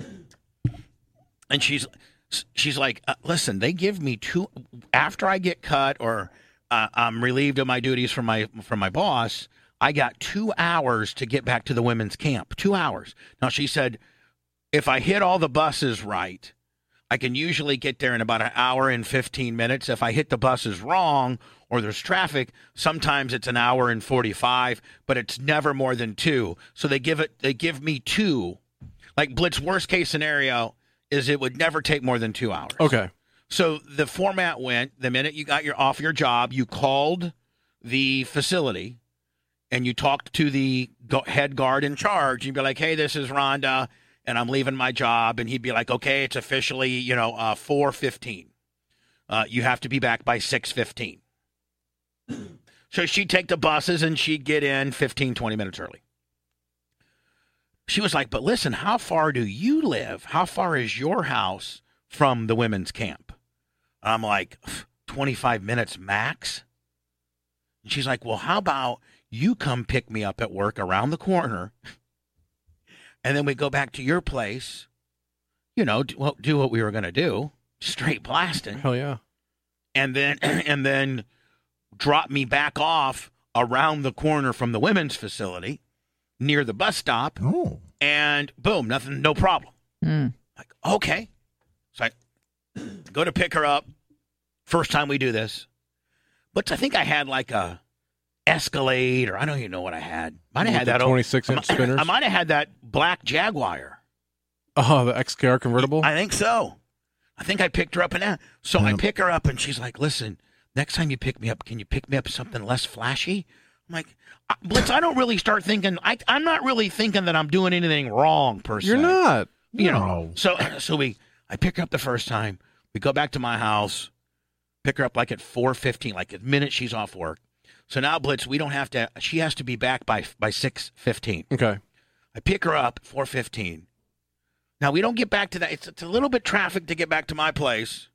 and she's she's like, uh, listen, they give me two after I get cut or uh, I'm relieved of my duties from my from my boss. I got two hours to get back to the women's camp. Two hours. Now she said, if I hit all the buses right, I can usually get there in about an hour and fifteen minutes. If I hit the buses wrong or there's traffic, sometimes it's an hour and forty-five, but it's never more than two. So they give it, they give me two. Like Blitz, worst case scenario is it would never take more than two hours. Okay. So the format went, the minute you got your off your job, you called the facility and you talked to the go- head guard in charge. You'd be like, hey, this is Rhonda, and I'm leaving my job. And he'd be like, okay, it's officially, you know, uh, four fifteen. Uh, you have to be back by six fifteen. So she'd take the buses and she'd get in fifteen, twenty minutes early. She was like, but listen, how far do you live? How far is your house from the women's camp? I'm like, twenty-five minutes max. And she's like, well, how about you come pick me up at work around the corner, and then we go back to your place, you know, do, well, do what we were going to do, straight blasting. Hell yeah. And then, and then drop me back off around the corner from the women's facility near the bus stop. Oh. And boom, nothing, no problem. Mm. Like, okay. So I go to pick her up. First time we do this. But I think I had like a Escalade, or I don't even know what I had. Might have With had the that twenty-six I inch might- spinners? I might have had that black Jaguar. Oh, the X K R convertible? I think so. I think I picked her up in that. So I pick her up, and she's like, listen, next time you pick me up, can you pick me up something less flashy? I'm like, I- Blitz, I don't really start thinking, I, I'm not really thinking that I'm doing anything wrong, per se. You're not. You No. know. So, so we, I pick her up the first time. We go back to my house, pick her up like at four fifteen, like the minute she's off work. So now, Blitz, we don't have to, she has to be back by by six fifteen. Okay. I pick her up at four fifteen. Now, we don't get back to that. It's, it's a little bit traffic to get back to my place.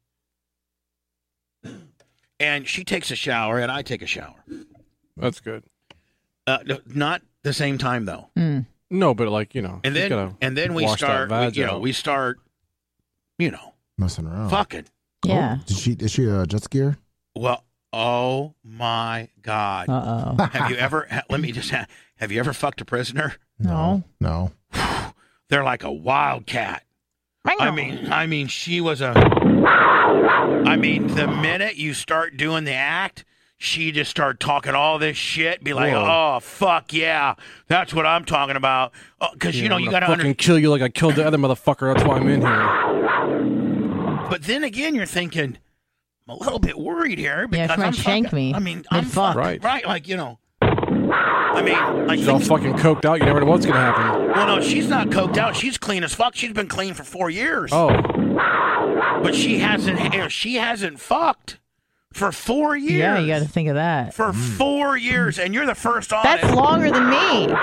And she takes a shower, and I take a shower. That's good. Uh, no, not the same time, though. Mm. No, but like, you know. And you then, gotta and then we wash that start, we, vag you know, out. we start, you know, Messing around. fucking. Yeah. Oh, did she? Is she a jet skier? Well, oh my God. Uh oh. Have you ever, ha- let me just, ha- have you ever fucked a prisoner? No. No. They're like a wildcat. I mean, I mean, she was a, I mean, the minute you start doing the act, she just started talking all this shit, be like, Whoa. oh, fuck yeah, that's what I'm talking about. Because, you know, I'm you gonna got to fucking under- kill you like I killed the other motherfucker. That's why I'm in here. But then again, you're thinking, I'm a little bit worried here Yeah, because she might I'm shank fucking, me I mean, I'm mid-fuck. fucking, Right. right, like, you know. I mean, like She's all fucking coked out. You never know what's gonna happen. well, no, she's not coked out. She's clean as fuck. She's been clean for four years. Oh, but she hasn't. She hasn't fucked for four years. Yeah, you got to think of that. For four years, and you're the first on That's it. longer than me.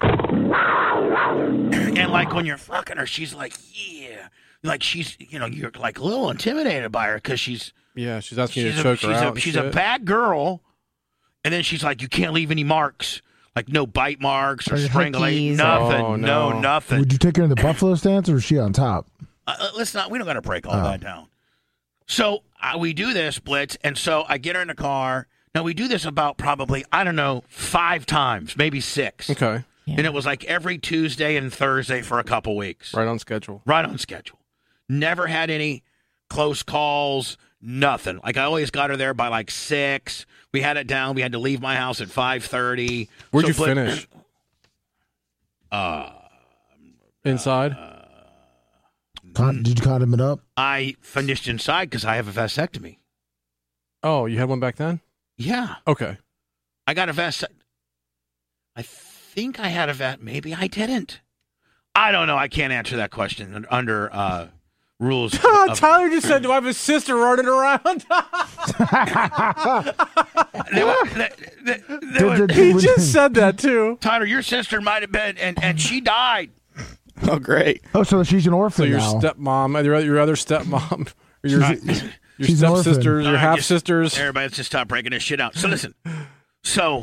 And like when you're fucking her, she's like, yeah, like she's, you know, you're like a little intimidated by her because she's. yeah. She's asking you She's to a, choke her she's out. a, and she's a shit. bad girl, and then she's like, you can't leave any marks, like no bite marks or Or strangulation, hookies. nothing, Oh, no. no. nothing. Would you take her in the buffalo stance, or is she on top? Uh, uh, let's not. We don't got to break all Oh. that down. So uh, we do this, Blitz, and so I get her in the car. Now we do this about probably I don't know five times, maybe six, Okay, and it was like every Tuesday and Thursday for a couple weeks, right on schedule. right on schedule. Never had any close calls, nothing. Like I always got her there by like six. We had it down. We had to leave my house at five thirty. Where'd So you Blitz- finish? Uh, Inside. Con- did you condom it up? I finished inside because I have a vasectomy. Oh, you had one back then. Yeah. Okay. I got a vest. I think I had a vet. Maybe I didn't. I don't know. I can't answer that question un- under uh, rules. of- Tyler just said, "Do I have a sister running around?" There wa- there- there- there was- Did- did- he would- just said that too. Tyler, your sister might have been, and, and she died. Oh, great. Oh, so she's an So orphan your now. stepmom, your your other stepmom, or your your She's an orphan. stepsisters, your All right, half just- sisters. Everybody, let's just stop breaking this shit out. So listen. So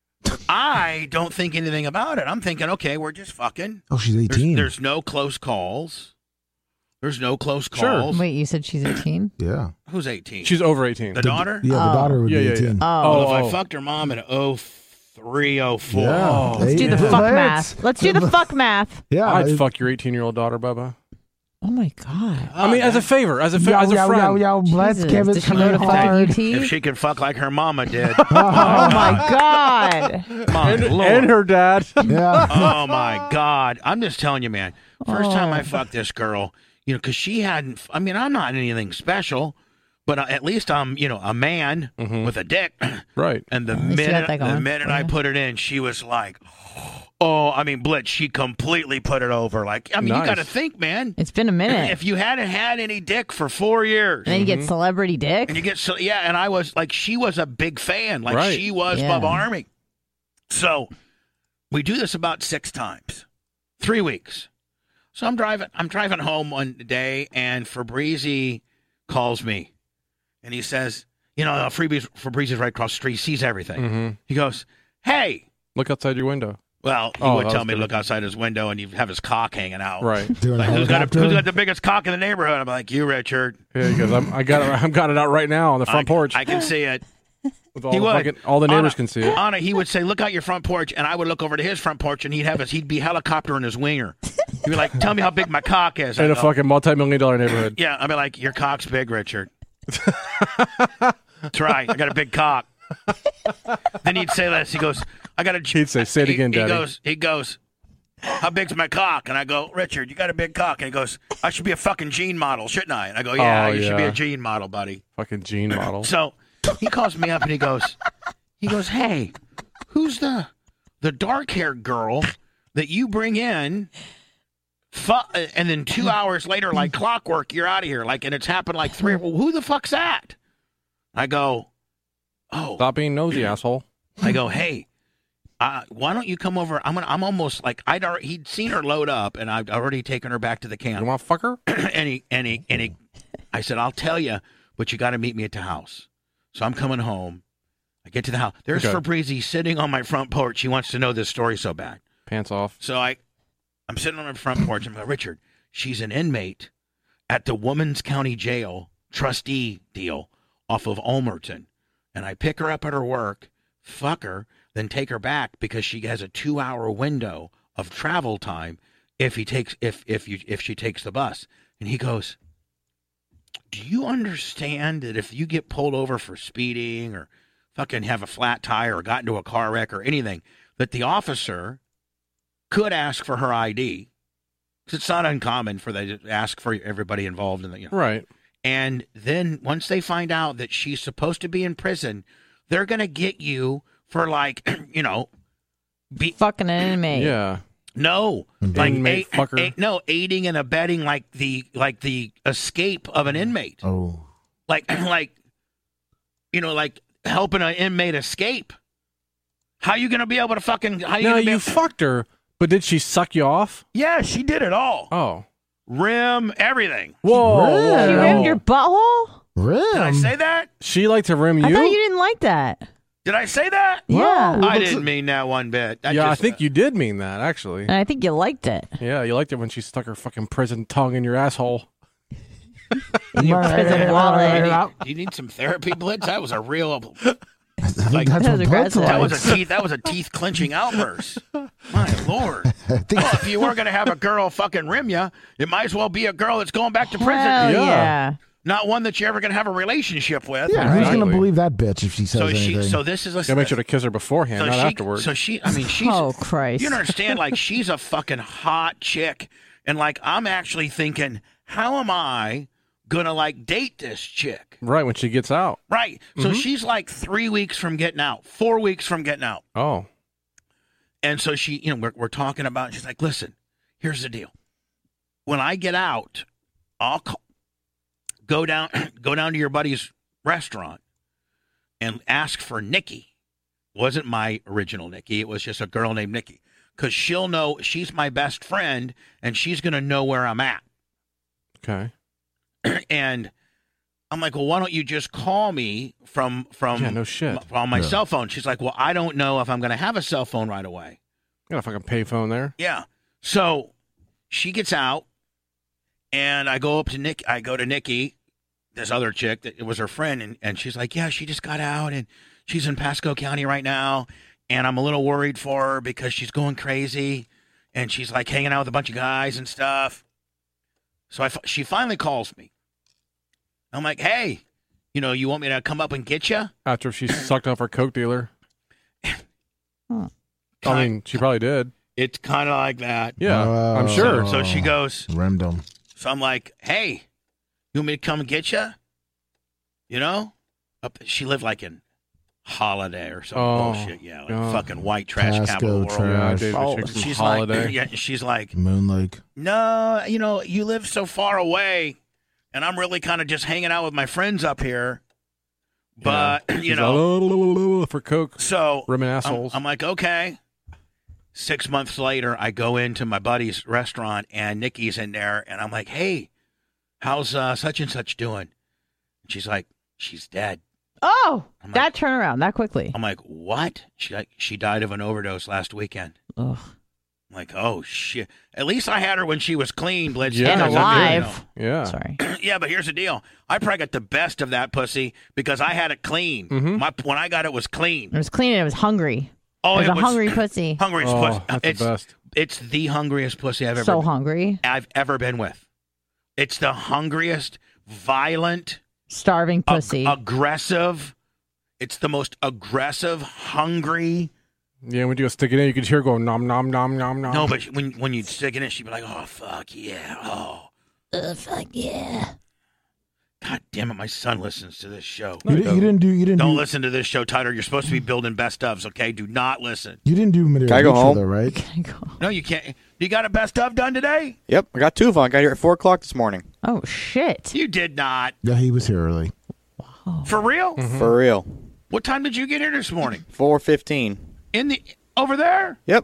I don't think anything about it. I'm thinking, okay, we're just fucking. Oh, she's There's, eighteen. there's no close calls. There's no close Sure. calls. Wait, you said she's eighteen? Yeah. Who's eighteen? She's over eighteen. the daughter? Yeah, the Oh. daughter would Yeah, be yeah, yeah. eighteen. Oh. Well, if Oh. I fucked her mom at oh three, oh four. Yeah. Let's do the Hey, fuck let's- math. Let's do the fuck math. Yeah. I'd it- fuck your eighteen-year-old daughter, Bubba. Oh my god. I mean, as a favor, as a fa- Yo, as a yo, friend. yo, yo, let's Jesus. give it Did she to go me to fucking hard. U T? If she could fuck like her mama did. Oh my god. My and, Lord. and her dad. Yeah. Oh my God. I'm just telling you, man. First time I Oh. fucked this girl, you know, because she hadn't, I mean, I'm not anything special, but uh, at least I'm, you know, a man with a dick. Right. And the least you got minute, that the going minute for I you. put it in, she was like, oh, I mean, Blitz, she completely put it over. Like, I mean, Nice. you got to think, man. It's been a minute. If you hadn't had any dick for four years. And then you get celebrity dick. And you get so yeah, and I was like, she was a big fan, like Right. she was Yeah. Bubba Army. So we do this about six times, three weeks. So I'm driving, I'm driving home one day, and Fabrizi calls me, and he says, you know, Fabrizi Fabrizi's right across the street, he sees everything. Mm-hmm. He goes, hey. Look outside your window. Well, he Oh, would that tell was me to good. look outside his window, and he'd have his cock hanging out. Right. Doing a Like, who's got, a, helicopter? who's got the biggest cock in the neighborhood? I'm like, you, Richard. Yeah, he goes, I'm, I got it. I've got it out right now on the front I, porch. I can see it. with all he the would. fucking- all the neighbors Anna, can see it. Anna, he would say, look out your front porch, and I would look over to his front porch, and he'd have his, he'd be helicoptering his winger. He'd be like, tell me how big my cock is. In I a go, fucking multi-million dollar neighborhood. yeah, I'd be like, your cock's big, Richard. That's right. I got a big cock. Then he'd say this. He goes, I got a. He'd say, say it he, again, he Daddy. goes, he goes, how big's my cock? And I go, Richard, you got a big cock. And he goes, I should be a fucking Gene model, shouldn't I? And I go, yeah, Oh, you should be yeah. a Gene model, buddy. Fucking Gene model. So he calls me up and he goes, he goes, hey, who's the the dark haired girl that you bring in? Fu- and then two hours later, like clockwork, you're out of here. Like, and it's happened like three. Well, who the fuck's that? I go, oh, Stop being nosy, asshole. I go, hey, uh, why don't you come over? I'm gonna, I'm almost like I'd already, he'd seen her load up, and I'd already taken her back to the camp. You want to fuck her? and he and he and he, I said, I'll tell you, but you got to meet me at the house. So I'm coming home. I get to the house. There's Okay. Fabrizi sitting on my front porch. He wants to know this story so bad. Pants off. So I, I'm sitting on my front porch. I'm like, Richard, she's an inmate at the Woman's County Jail trustee deal off of Ulmerton, and I pick her up at her work, fuck her, then take her back because she has a two-hour window of travel time if he takes if if you if she takes the bus. And he goes, do you understand that if you get pulled over for speeding or fucking have a flat tire or got into a car wreck or anything, that the officer could ask for her I D? Because it's not uncommon for they to ask for everybody involved in the, you know. Right. And then once they find out that she's supposed to be in prison, they're going to get you for like, you know, Be- Fucking an inmate. Yeah. No, like Inmate a- fucker. a- no, aiding and abetting like the like the escape of an inmate. Oh, Like like you know, like helping an inmate escape. How you gonna be able to fucking? How you No, gonna be you able- fucked her, but did she suck you off? Yeah, she did it all. Oh. Rim, everything. Whoa. Rim. whoa, You whoa. rimmed your butthole? Rim. Did I say that? She liked to rim you? I thought you didn't like that. Did I say that? Yeah. I didn't mean that one bit. I yeah, just, I think you did mean that, actually. And I think you liked it. Yeah, you liked it when she stuck her fucking prison tongue in your asshole. In your prison wallet. Do you need some therapy, Blitz? That was a real. I think Like, that's that what was Blitz aggressive. That was likes. a teeth. That was a teeth clenching outburst. My lord! Well, if you were gonna have a girl fucking rim you, it might as well be a girl that's going back to prison, Hell Yeah. yeah. not one that you're ever gonna have a relationship with. Yeah, who's Exactly. gonna believe that bitch if she says So anything? she. So this is a. Gotta make sure to kiss her beforehand, so not she, afterwards. So she. I mean, she's. Oh, Christ. You don't understand? Like she's a fucking hot chick, and like I'm actually thinking, how am I gonna like date this chick? Right, when she gets out. Right. So she's like three weeks from getting out, four weeks from getting out. Oh. And so she, you know, we're, we're talking about, she's like, listen, here's the deal. When I get out, I'll call, go down, go down to your buddy's restaurant and ask for Nikki. Wasn't my original Nikki. It was just a girl named Nikki. Because she'll know she's my best friend and she's going to know where I'm at. Okay. And I'm like, well, why don't you just call me from from Yeah, no shit. m- on my Yeah. cell phone? She's like, well, I don't know if I'm going to have a cell phone right away. Got a fucking payphone there. Yeah. So she gets out, and I go up to Nick. I go to Nikki, this other chick that it was her friend, and, and she's like, yeah, she just got out, and she's in Pasco County right now, and I'm a little worried for her because she's going crazy, and she's like hanging out with a bunch of guys and stuff. So I, fi- she finally calls me. I'm like, hey, you know, you want me to come up and get you? After she sucked off her coke dealer. Huh. I mean, she probably did. It's kind of like that. Yeah, Oh. I'm sure. So she goes, Rimmed him. so I'm like, hey, you want me to come and get you? You know? Up, she lived like in Holiday or some Oh, bullshit. Yeah, like God. fucking white trash Pasco capital of the world. Yeah, I trash. dated Oh, a chick from She's Holiday. like, yeah, she's like, Moon Lake. no, you know, you live so far away, and I'm really kind of just hanging out with my friends up here. But, Yeah. you She's know, like, "Oh, for coke. so Rimming I'm, assholes. I'm like, okay. Six months later, I go into my buddy's restaurant, and Nikki's in there, and I'm like, hey, how's uh, such and such doing? And she's like, she's dead. Oh, I'm that like- turnaround that quickly. I'm like, what? She like she died of an overdose last weekend. Ugh. I'm like, oh shit. At least I had her when she was clean, Blitz. Yeah, And Because, alive. yeah. Sorry. you know. Yeah, but here's the deal. I probably got the best of that pussy because I had it clean. Mhm. My when I got it was clean. It was clean and it was hungry. Oh, it was it a was hungry pussy. Hungriest Oh, pussy. that's it's, the best. It's the hungriest pussy I've ever So hungry. I've ever been with. It's the hungriest, violent, Starving ag- pussy. aggressive. It's the most aggressive, hungry. Yeah, when you go stick it in, you could hear it go nom nom nom nom nom. No, but when when you'd stick it in, she'd be like, "Oh fuck yeah, oh Ugh, fuck yeah. god damn it, my son listens to this show." You, di- you didn't do. You didn't Don't do. listen to this show, Tyler. You're supposed to be building best ofs, okay? Do not listen. You didn't do Madera Can I go Beach home? though, right? No, you can't. You got a best of done today? Yep, I got two of them. I got here at four o'clock this morning. Oh shit. You did not. Yeah, he was here early. For real? For real. What time did you get here this morning? Four fifteen. In the over there? Yep.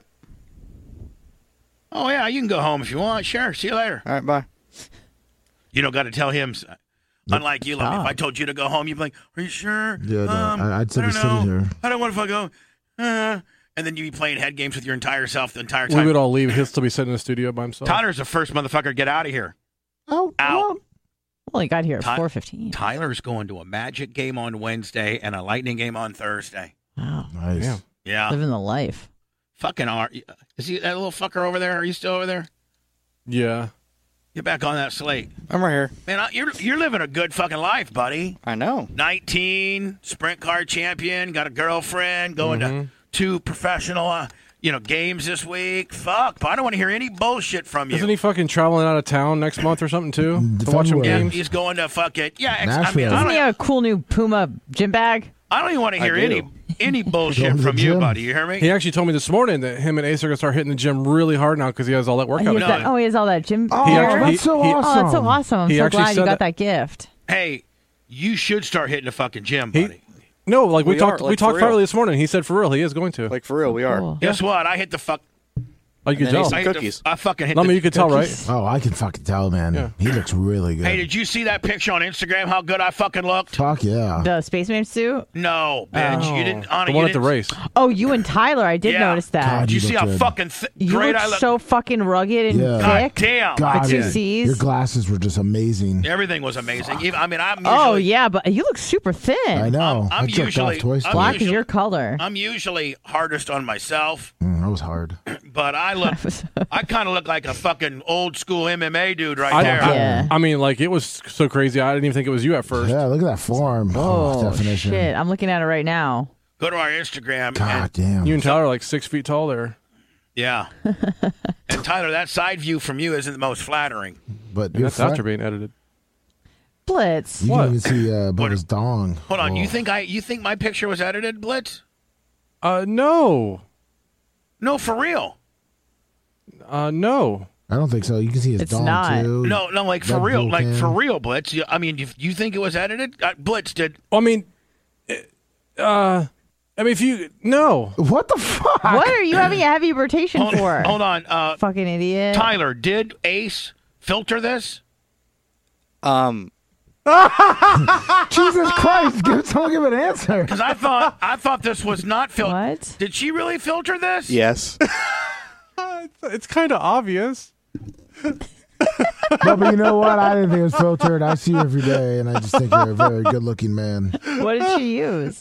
Oh yeah, you can go home if you want. Sure. See you later. All right, bye. You don't got to tell him. Unlike you, like, if I told you to go home, you'd be like, "Are you sure?" Yeah, no, um, I- I'd say I be don't sitting know. here. I don't want to fuck go. Uh, and then you'd be playing head games with your entire self the entire We time. would all leave. He'll still be sitting in the studio by himself. Tyler's the first motherfucker to get out of here. Oh, Out. Well, he got here at Ty- four fifteen. Tyler's going to a Magic game on Wednesday and a Lightning game on Thursday. Wow. nice. Yeah. Yeah. Living the life. Fucking are. Is he that little fucker over there? Are you still over there? Yeah. Get back on that slate. I'm right here. Man, I- you're you're living a good fucking life, buddy. I know. nineteen, sprint car champion, got a girlfriend, going Mm-hmm. to two professional, uh, you know, games this week. Fuck, but I don't want to hear any bullshit from you. Isn't he fucking traveling out of town next month or something too to watch some February. yeah, games? he's going to fuck it. Yeah, ex- I mean, Nashville. I Doesn't don't, he have a cool new Puma gym bag? I don't even want to I hear do. any. any bullshit from you, buddy. You hear me? He actually told me this morning that him and Ace are going to start hitting the gym really hard now because he has all that workout. He has that, oh, he has all that gym. Oh, He gear? actually- that's so he- he- awesome. Oh, that's so awesome. I'm He so actually glad you said got that- that gift. Hey, you should start hitting the fucking gym, buddy. No, like we, We talked. are, we like, talked for real. earlier this morning. He said for real, he is going to. Like for real, we are. Cool. Guess what? I hit the fuck. Oh, you could And then tell. he I, hit cookies. The, I fucking hit I the mean, you could tell, right? Oh, I can fucking tell, man. Yeah. He looks really good. Hey, did you see that picture on Instagram? How good I fucking looked? Fuck yeah. The spaceman suit? No, bitch. You didn't. Honor, The one you at the didn't- race. Oh, you and Tyler. I did Yeah. notice that. God, Did you You see look how good. fucking th- you great look I look? so fucking rugged and Yeah. God thick. damn. God, The two yeah. C's. Your glasses were just amazing. Everything was amazing. Even, I mean, I'm usually. Oh, yeah, but you look super thin. I know. I'm, I'm I jerked usually. off twice. I'm Black is usually, your color. I'm usually hardest on myself, Mm, that was hard. but I look. I kind of look like a fucking old school M M A dude right I, there. I- Yeah. I mean, like it was so crazy. I didn't even think it was you at first. Yeah, look at that form. Oh, Oh, definition. shit. I'm looking at it right now. Go to our Instagram. God And, damn. You and Tyler are like six feet tall there. yeah. And Tyler, that side view from you isn't the most flattering. but And you're that's flat. after being edited. Blitz. You What? can even see uh, Bubba's dong. Hold on. Oh. You think I? You think my picture was edited, Blitz? Uh, no, No, for real. uh, no. I don't think so. You can see his It's dong not. too. No, no, like for That real, like Vulcan. for real, Blitz. You, I mean, you, you think it was edited? Uh, Blitz did. I mean, uh, I mean, if you no, What the fuck? What are you having a heavy rotation Hold, for? hold on, uh, Fucking idiot. Tyler. Did Ace filter this? Um, Jesus Christ! Give someone give an answer. Because I thought I thought this was not filtered. What? Did she really filter this? yes. it's kind of obvious. No, but you know what? I didn't think it was filtered. I see you every day, and I just think you're a very good-looking man. What did she use?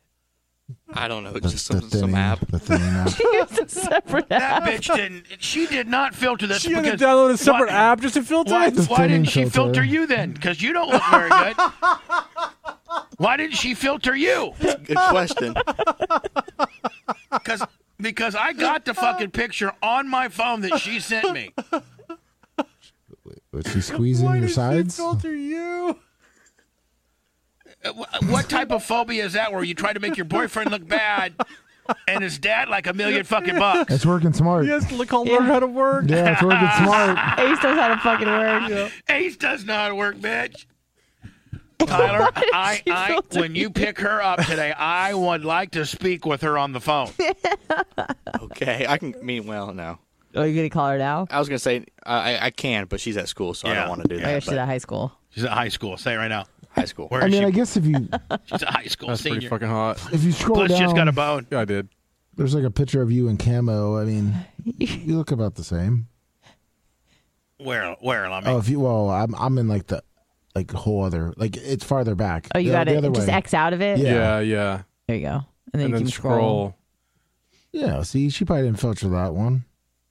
I don't know. The, Just the some, some thinning, app. the thinning app. She used a separate That app. bitch didn't. She did not filter this. She had because to download a separate why, app just to filter Why, it. The why thinning didn't she filter. filter you then? Because you don't look very good. Why didn't she filter you? Good question. Because because I got the fucking picture on my phone that she sent me. Was she squeezing your sides? filter you? Uh, wh- What type of phobia is that where you try to make your boyfriend look bad and his dad like a million fucking bucks? It's working smart. He has to look all learn how to work. Yeah, it's working smart. Ace knows how to fucking work. Ace does not work, bitch. Tyler, Why did I, she I, filter when you pick her up today, I would like to speak with her on the phone. Okay, I can mean well no. Oh, you gonna call her now? I was gonna say I I can, but she's at school, so I Yeah. don't want to do I that. guess she's but at high school. She's at high school. Say it right now. high school. Where I is mean, she? I guess if you She's a high school That's pretty senior. fucking hot. if you scroll Blitz down, just got a bone. Yeah, I did. there's like a picture of you in camo. I mean, you look about the same. Where? Where? Let me. Oh, if you well, I'm I'm in like the like whole other like it's farther back. Oh, you The- got the it. other Just way. X out of it. Yeah. Yeah, yeah. There you go. And then And you then can scroll. scroll. Yeah. See, she probably didn't filter that one.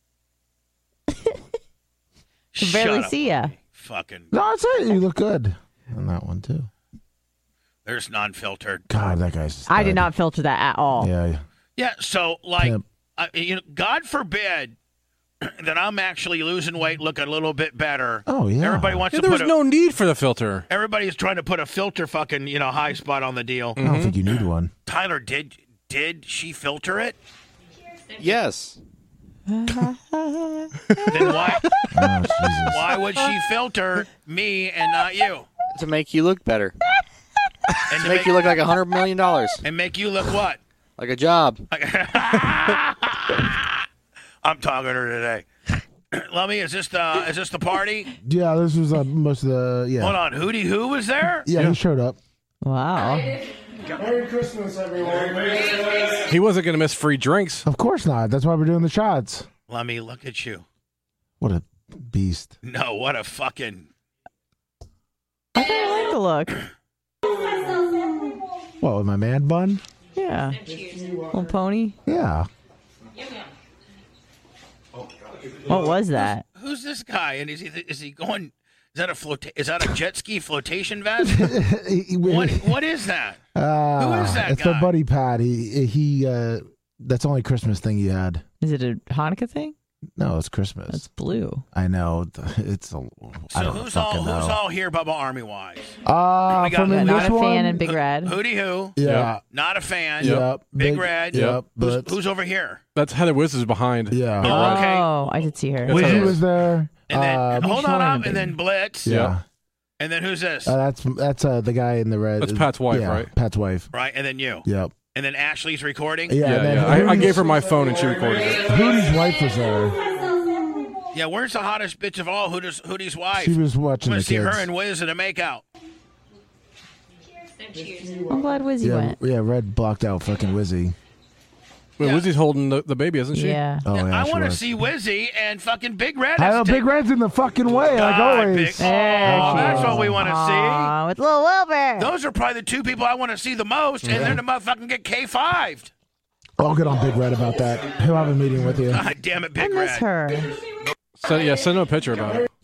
Can barely Shut up, see ya. Lee. Fucking. No, that's it. You look good on that one too. There's non-filtered. God, that guy's. I did stud. not filter that at all. Yeah. yeah. Yeah. So, like, Pimp. uh, you know, God forbid that I'm actually losing weight, looking a little bit better. Oh yeah. Everybody wants Yeah, to there put was a, no need for the filter. Everybody's trying to put a filter, fucking, you know, high spot on the deal. I don't think you need one. Tyler, did did she filter it? Yes. Then why Oh, Jesus. why would she filter me and not you? To make you look better. And To make you look like a hundred million dollars. and make you look what? Like a job. I'm talking to her today. Lummy, is this the is this the party? Yeah, this was uh, most of the yeah. Hold on, Hootie Who was there? Yeah, he showed up. Wow. Merry Christmas, everyone. He wasn't going to miss free drinks. Of course not. That's why we're doing the shots. Lummy, look at you. What a beast. No, what a fucking. I kind of like the look. What, with my man bun? Yeah. Little pony. Yeah. What was that? Who's this guy? And is he is he going? Is that a float? Is that a jet ski flotation vest? He- what what is that? Uh, Who is that It's guy? our buddy Pat. He he. Uh, that's the only Christmas thing he had. Is it a Hanukkah thing? No, it's Christmas. It's blue. I know. It's a. So I don't who's all fucking know. who's all here, Bubba Army wise? Uh, We got from in Not this a one, fan and Big Red. Hootie Who? Yeah. Not a fan. Yep. Big, Big- Red. Yep. Who's, But- who's over here? That's Heather Wiz is behind. Yeah. Oh, okay. Oh, I did see her. That's Wizzy Heather. was there. And then uh, hold Sean on up, and and then Blitz. yeah. And then who's this? Uh, that's that's uh, the guy in the red. That's Pat's wife, yeah, right? Pat's wife. right, and then you. Yep. And then Ashley's recording. Yeah. Yeah, and then yeah. I, I Hootie's- gave her my phone and she recorded it. Hootie's wife was there. Yeah, where's the hottest bitch of all? Hootie's, Hootie's wife. She was I'm watching gonna the see kids. her and Wiz in a makeout. I'm glad Wizzy yeah, went. yeah. Red blocked out fucking Wizzy. Wait, Yeah. Wizzy's holding the, the baby, isn't she? Yeah. Oh yeah. I she want to was. see Wizzy and fucking Big Red. I has know to Big take- Red's in the fucking way, like God, always. Big- There Oh, she that's is. what we want to see. Aw, with Lil Wilbur. Those are probably the two people I want to see the most, and they're the motherfucking get K fived. I'll get on Big Red about that. He'll have a meeting with you. God damn it, I Big miss Red. her. So, yeah, send him a picture about it.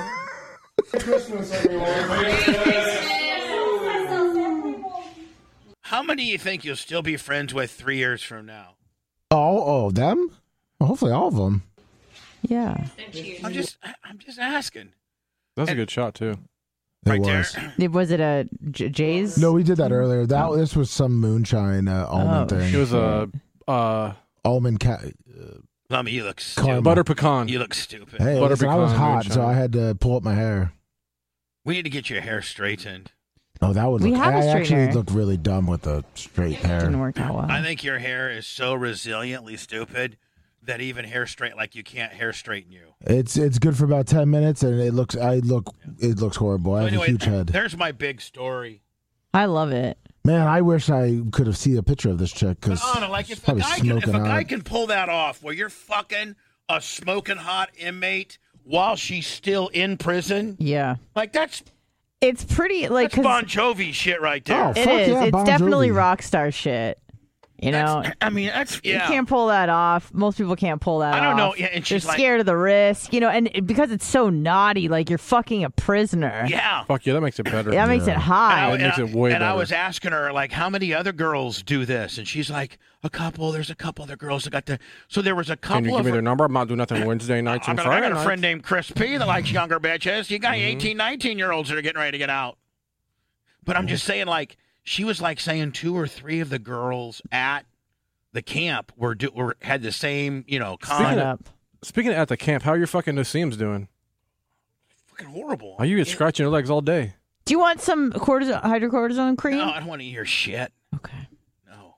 How many do you think you'll still be friends with three years from now? Oh, oh, them? Well, hopefully all of them. Yeah. I'm just, I'm just asking. That's a good shot, too. It Right was. there. It- Was it a J- Jay's? No, we did that earlier. That this was some moonshine uh, almond Oh, thing. It was a uh, almond cat. Lummy, you look Caramel. stupid. butter pecan. You look stupid. Hey, Butter listen, I was pecan hot, so moonshine. I had to pull up my hair. We need to get your hair straightened. Oh, that would We look. have a I straight actually hair. look really dumb with the straight hair. Didn't work out well. I think your hair is so resiliently stupid that even hair straight, like you can't hair straighten you. It's it's good for about ten minutes, and it looks. I look. It looks horrible. I have anyway, a huge head. there's my big story. I love it. Man, I wish I could have seen a picture of this chick because Anna, like if a probably guy can, if smoking a guy hot. can pull that off, where you're fucking a smoking hot inmate while she's still in prison, Yeah. like that's It's pretty like that's 'cause Bon Jovi shit right there. Oh, it fuck is. yeah, it's Bon definitely Jovi. rock star shit. You know, That's- I mean, that's you yeah. can't pull that off. Most people can't pull that off. I don't know. Yeah, and she's They're like- scared of the risk, you know, and it- because it's so naughty, like you're fucking a prisoner. Yeah. Fuck yeah, that makes it better. That makes it And, hot. I, It makes and it way I- and I better. was asking her, like, how many other girls do this? And she's like, a couple. There's a couple other girls that got the. So there was a couple Can you of. give me her- their number? I'm not doing nothing Wednesday nights I and got, I Friday got a nights. friend named Chris P that likes younger bitches. You got Mm-hmm. eighteen, nineteen year olds that are getting ready to get out. But I'm just saying, like, she was like saying two or three of the girls at the camp were do, were had the same, you know, Speaking con. of- up. Speaking of at the camp, how are your fucking Naseems doing? Fucking horrible. Are you get scratching your legs all day? Do you want some cortisone, hydrocortisone cream? No, I don't want to hear shit. Okay. No,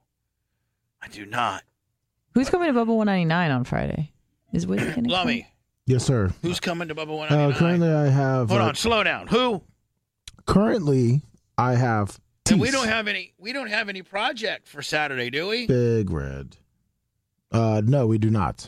I do not. Who's coming to Bubba one ninety-nine on Friday? Is Wiz going to Lummy, Yes, sir. who's coming to Bubba one Uh, ninety-nine? currently, I have. Hold uh, on, slow down. Who? Currently, I have. And we Tease. don't have any. We don't have any project for Saturday, do we? Big Red. Uh, no, we do not.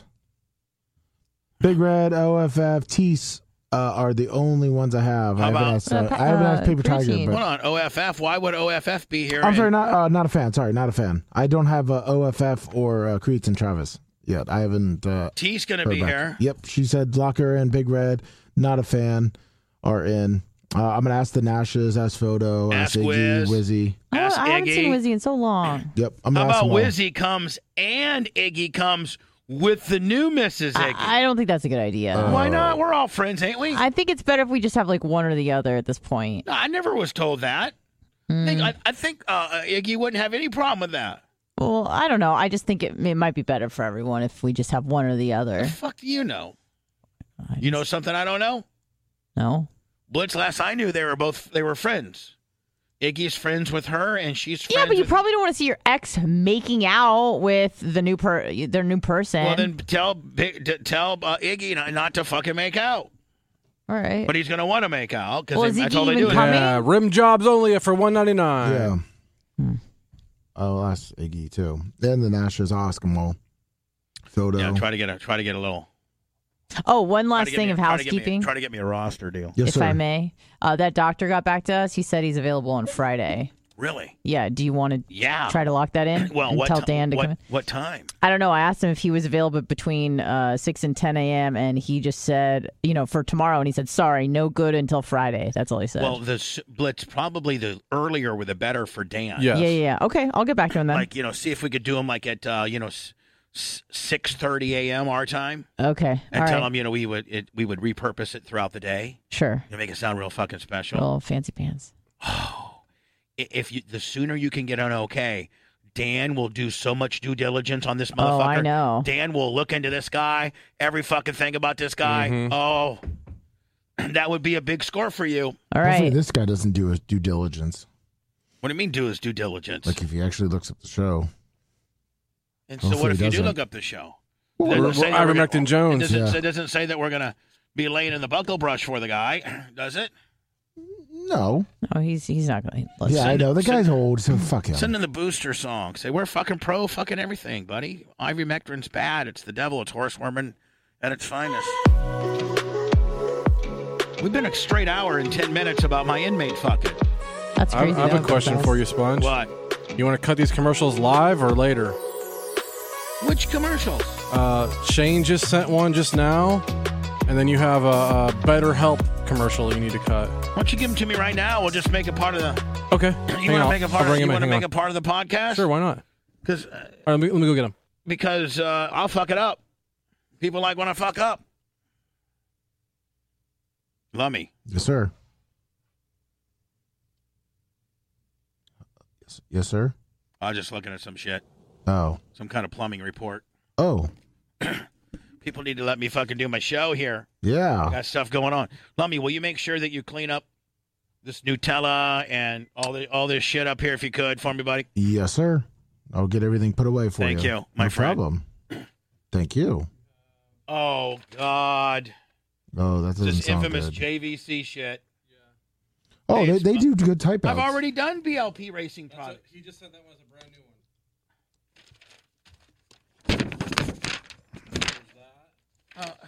Big Red, O F F, Tease uh, are the only ones I have. How I haven't about- asked, uh, Uh, pa- I haven't uh, asked Paper Tiger, Preteen. but Hold on, O F F. Why would O F F be here? I'm and- sorry, not uh, not a fan. Sorry, not a fan. I don't have uh, O F F or uh, Creeds and Travis yet. I haven't. Uh, T's gonna heard be back. here. Yep, she said Locker and Big Red. Not a fan. Are in. Uh, I'm gonna ask the Nashes, ask Photo, Ask ask Iggy, Wiz. Wizzy. Oh, Ask I haven't Iggy. seen Wizzy in so long. Yep, I'm How gonna ask about them all. Wizzy comes and Iggy comes with the new Missus Iggy? I, I don't think that's a good idea. Uh, Why not? We're all friends, ain't we? I, I think it's better if we just have like one or the other at this point. I never was told that. I think, I, I think uh, Iggy wouldn't have any problem with that. Well, I don't know. I just think it, it might be better for everyone if we just have one or the The other. fuck do you know? I You know just- something I don't know? No. Blitz, last I knew, they were both they were friends. Iggy's friends with her, and she's friends Yeah, but you with- probably don't want to see your ex making out with the new per their new person. Well, then tell Big- t- tell uh, Iggy not, not to fucking make out. All right. But he's going to want to make out because Well, is that's Iggy all they even do. is- coming? Yeah, rim jobs only for one ninety-nine. Yeah. Hmm. I'll ask Iggy too. Then the Nashes, I'll ask them all. Photo. Yeah, try to get a try to get a little. Oh, one try last to get thing me- of try to get me- housekeeping, Try to get me a roster deal. yes, if sir. I may. Uh, that doctor got back to us. He said he's available on Friday. Really? Yeah. Do you want to Yeah. try to lock that in? Well, and what tell ti- Dan to what, come in? what time? I don't know. I asked him if he was available between uh, six and ten a.m. and he just said, you know, for tomorrow. And he said, sorry, no good until Friday. That's all he said. Well, the s- Blitz probably the earlier with the better for Dan. Yes. yeah, yeah, yeah. Okay, I'll get back to him then. Like you know, see if we could do them like at uh, you know s- six thirty a.m. our time. Okay. And All tell right. them, you know, we would it, we would repurpose it throughout the day. Sure. To make it sound real fucking special. Little fancy pants. Oh, if you the sooner you can get an okay, Dan will do so much due diligence on this motherfucker. Oh, I know. Dan will look into this guy, every fucking thing about this guy. Mhm. Oh, that would be a big score for you. All Hopefully right. this guy doesn't do his due diligence. What do you mean do his due diligence? Like if he actually looks at the show. And so hopefully what if he you do doesn't. look up the show? Well, It doesn't we're- say we're that we're gonna- Ivermectin Jones. It doesn't, Yeah. it doesn't say that we're going to be laying in the buckle brush for the guy, does it? No. No, he's he's not going to. Yeah, I send- know. The send- guy's old, so fuck him. Send in the booster song. Say, we're fucking pro fucking everything, buddy. Ivermectin's bad. It's the devil. It's horsewoman at its finest. We've been a straight hour and ten minutes about my inmate fucking. That's I, crazy. I have that a was question fast. for you, Sponge. What? You want to cut these commercials live or later? Which commercials? Uh, Shane just sent one just now, and then you have a, a BetterHelp commercial you need to cut. Why don't you give them to me right now? We'll just make it part of the. Okay. You want to make a part? Of, you want to make a it part of the podcast? Sure, why not? Because uh, All right, let me, let me go get him. because uh, I'll fuck it up. People like when I fuck up. Lummy. Yes, sir. Yes, yes, sir. I was just looking at some shit. Oh. Some kind of plumbing report. Oh. People need to let me fucking do my show here. Yeah. I got stuff going on. Lummy, will you make sure that you clean up this Nutella and all the all this shit up here if you could for me, buddy? Yes, sir. I'll get everything put away for Thank you. you, my no friend. problem. Thank you. Oh God. Oh, that doesn't This sound infamous good. J V C shit. Oh, Hey, they, they do good type I've outs. already done B L P racing products. He just sent that one as a brand new one. Uh,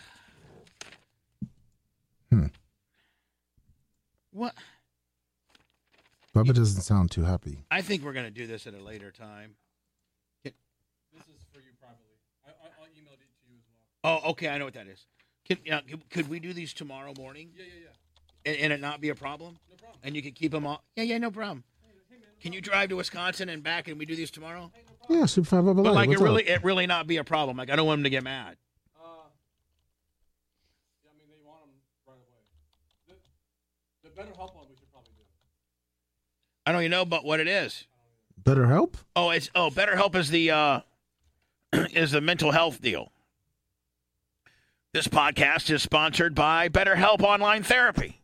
Hmm. What? Bubba doesn't sound too happy. I think we're gonna do this at a later time. This is for you privately. I, I, I'll email it to you as well. Oh, okay, I know what that is. Can, yeah, could, could we do these tomorrow morning? Yeah, yeah, yeah. And, and it not be a problem? No problem. And you could keep them all? Yeah, yeah, no problem. Can you drive to Wisconsin and back and we do these tomorrow? Yeah, Super Five Bubba But Light. like it What's really, up? it really not be a problem. Like I don't want them to get mad. Uh, yeah, I mean, they want them right away. The, the BetterHelp one we should probably do. I don't even know but what it is. Better help? Oh, it's oh, BetterHelp is the uh, is the mental health deal. This podcast is sponsored by BetterHelp Online Therapy.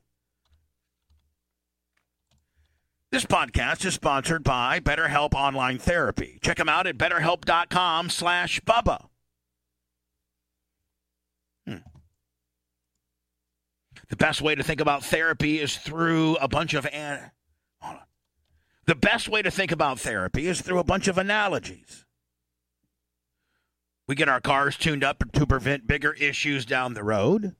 This podcast is sponsored by BetterHelp Online Therapy. Check them out at betterhelp.com slash Bubba. Hmm. The best way to think about therapy is through a bunch of an- hold on. The best way to think about therapy is through a bunch of analogies. We get our cars tuned up to prevent bigger issues down the road.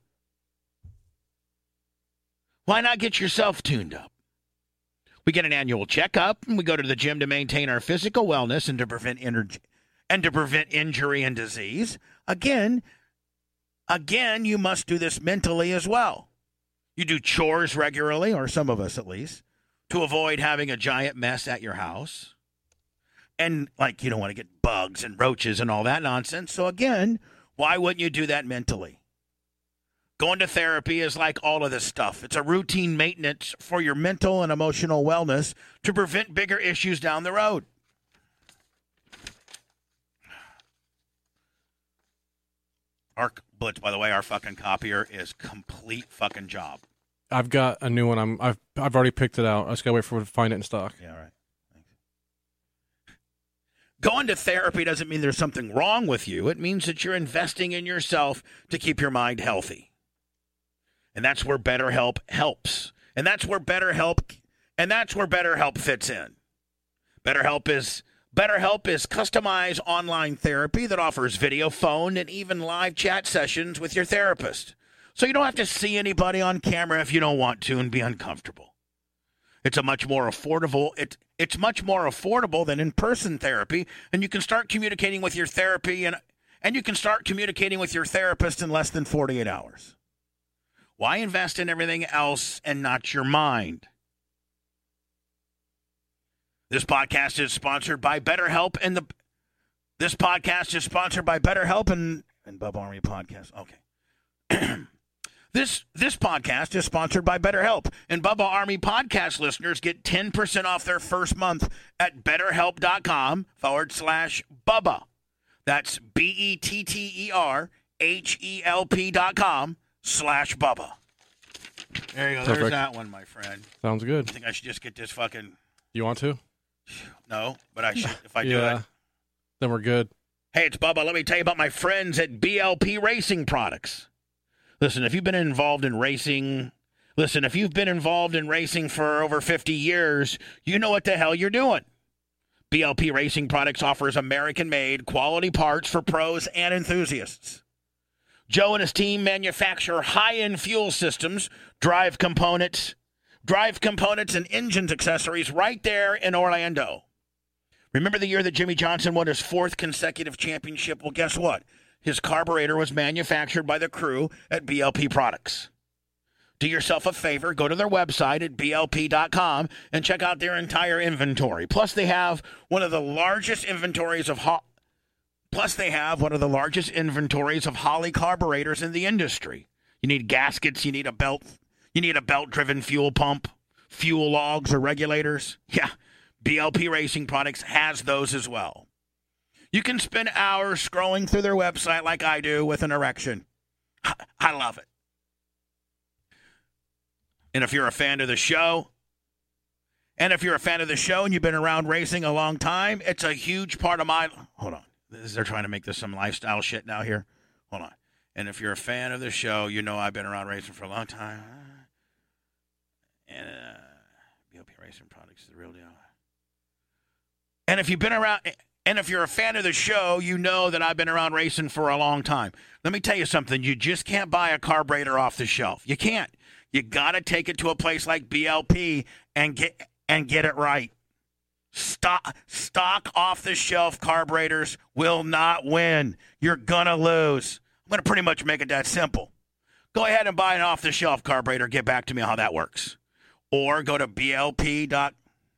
Why not get yourself tuned up? We get an annual checkup, and we go to the gym to maintain our physical wellness and to prevent energy, and to prevent injury and disease. Again, again, you must do this mentally as well. You do chores regularly, or some of us at least, to avoid having a giant mess at your house. And, like, you don't want to get bugs and roaches and all that nonsense. So, again, why wouldn't you do that mentally? Going to therapy is like all of this stuff. It's a routine maintenance for your mental and emotional wellness to prevent bigger issues down the road. Our Blitz, by the way, our fucking copier is complete fucking job. I've got a new one. I'm I've I've already picked it out. I just gotta wait for it to find it in stock. Yeah, all right. Going to therapy doesn't mean there's something wrong with you. It means that you're investing in yourself to keep your mind healthy. And that's where BetterHelp helps. And that's where BetterHelp and that's where BetterHelp fits in. BetterHelp is BetterHelp is customized online therapy that offers video, phone, and even live chat sessions with your therapist. So you don't have to see anybody on camera if you don't want to and be uncomfortable. It's a much more affordable it it's much more affordable than in-person therapy, and you can start communicating with your therapy and and you can start communicating with your therapist in less than forty-eight hours. Why invest in everything else and not your mind? This podcast is sponsored by BetterHelp, and the This podcast is sponsored by BetterHelp and, and Bubba Army Podcast. Okay. This this podcast is sponsored by BetterHelp, and Bubba Army Podcast listeners get ten percent off their first month at betterhelp.com forward slash Bubba. That's B-E-T-T-E-R H-E-L-P dot com slash Bubba. There you go. Perfect. There's that one, my friend. Sounds good. I think I should just get this fucking... You want to? No, but I should if I do yeah. it. Then we're good. Hey, it's Bubba. Let me tell you about my friends at B L P Racing Products. Listen, if you've been involved in racing, listen, if you've been involved in racing for over fifty years, you know what the hell you're doing. B L P Racing Products offers American-made quality parts for pros and enthusiasts. Joe and his team manufacture high-end fuel systems, drive components, drive components and engines accessories right there in Orlando. Remember the year that Jimmy Johnson won his fourth consecutive championship? Well, guess what? His carburetor was manufactured by the crew at B L P Products. Do yourself a favor, go to their website at B L P dot com and check out their entire inventory. Plus, they have one of the largest inventories of ho- Plus, they have one of the largest inventories of Holley carburetors in the industry. You need gaskets, you need a belt, you need a belt-driven fuel pump, fuel logs or regulators. Yeah. B L P Racing Products has those as well. You can spend hours scrolling through their website like I do with an erection. I love it. And if you're a fan of the show, and if you're a fan of the show and you've been around racing a long time, it's a huge part of my... Hold on. They're trying to make this some lifestyle shit now here. Hold on. And if you're a fan of the show, you know I've been around racing for a long time. And uh, B L P Racing Products is the real deal. And if you've been around, and if you're a fan of the show, you know that I've been around racing for a long time. Let me tell you something. You just can't buy a carburetor off the shelf. You can't. You got to take it to a place like B L P and get and get it right. Stock, stock off-the-shelf carburetors will not win. You're going to lose. I'm going to pretty much make it that simple. Go ahead and buy an off-the-shelf carburetor. Get back to me how that works. Or go to B L P dot com.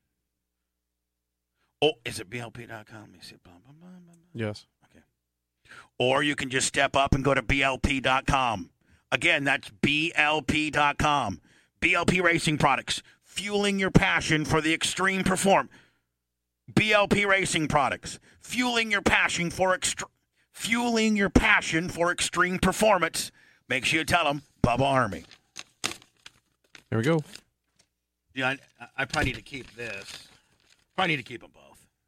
Oh, is it B L P dot com? Yes. Okay. Or you can just step up and go to B L P dot com. Again, that's B L P dot com. B L P Racing Products, fueling your passion for the extreme perform. B L P Racing Products, fueling your passion for extre- fueling your passion for extreme performance. Make sure you tell them Bubba Army. There we go. Yeah, I, I probably need to keep this. Probably need to keep them both.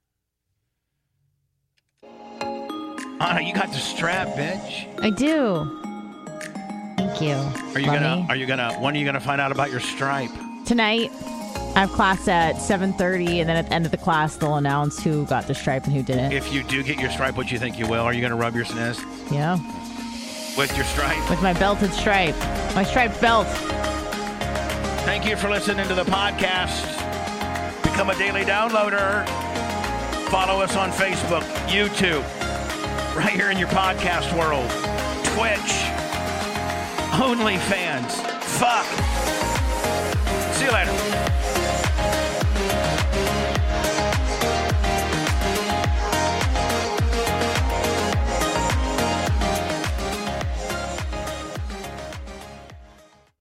Anna, you got the strap, bitch. I do. Thank you. Are you Love gonna? me. Are you gonna? When are you gonna find out about your stripe? Tonight, I have class at seven thirty, and then at the end of the class, they'll announce who got the stripe and who didn't. If you do get your stripe, what do you think you will? Are you gonna rub your sniz? Yeah. With your stripe? With my belted stripe. My striped belt. Thank you for listening to the podcast. Become a daily downloader. Follow us on Facebook, YouTube, right here in your podcast world, Twitch, OnlyFans. Fuck.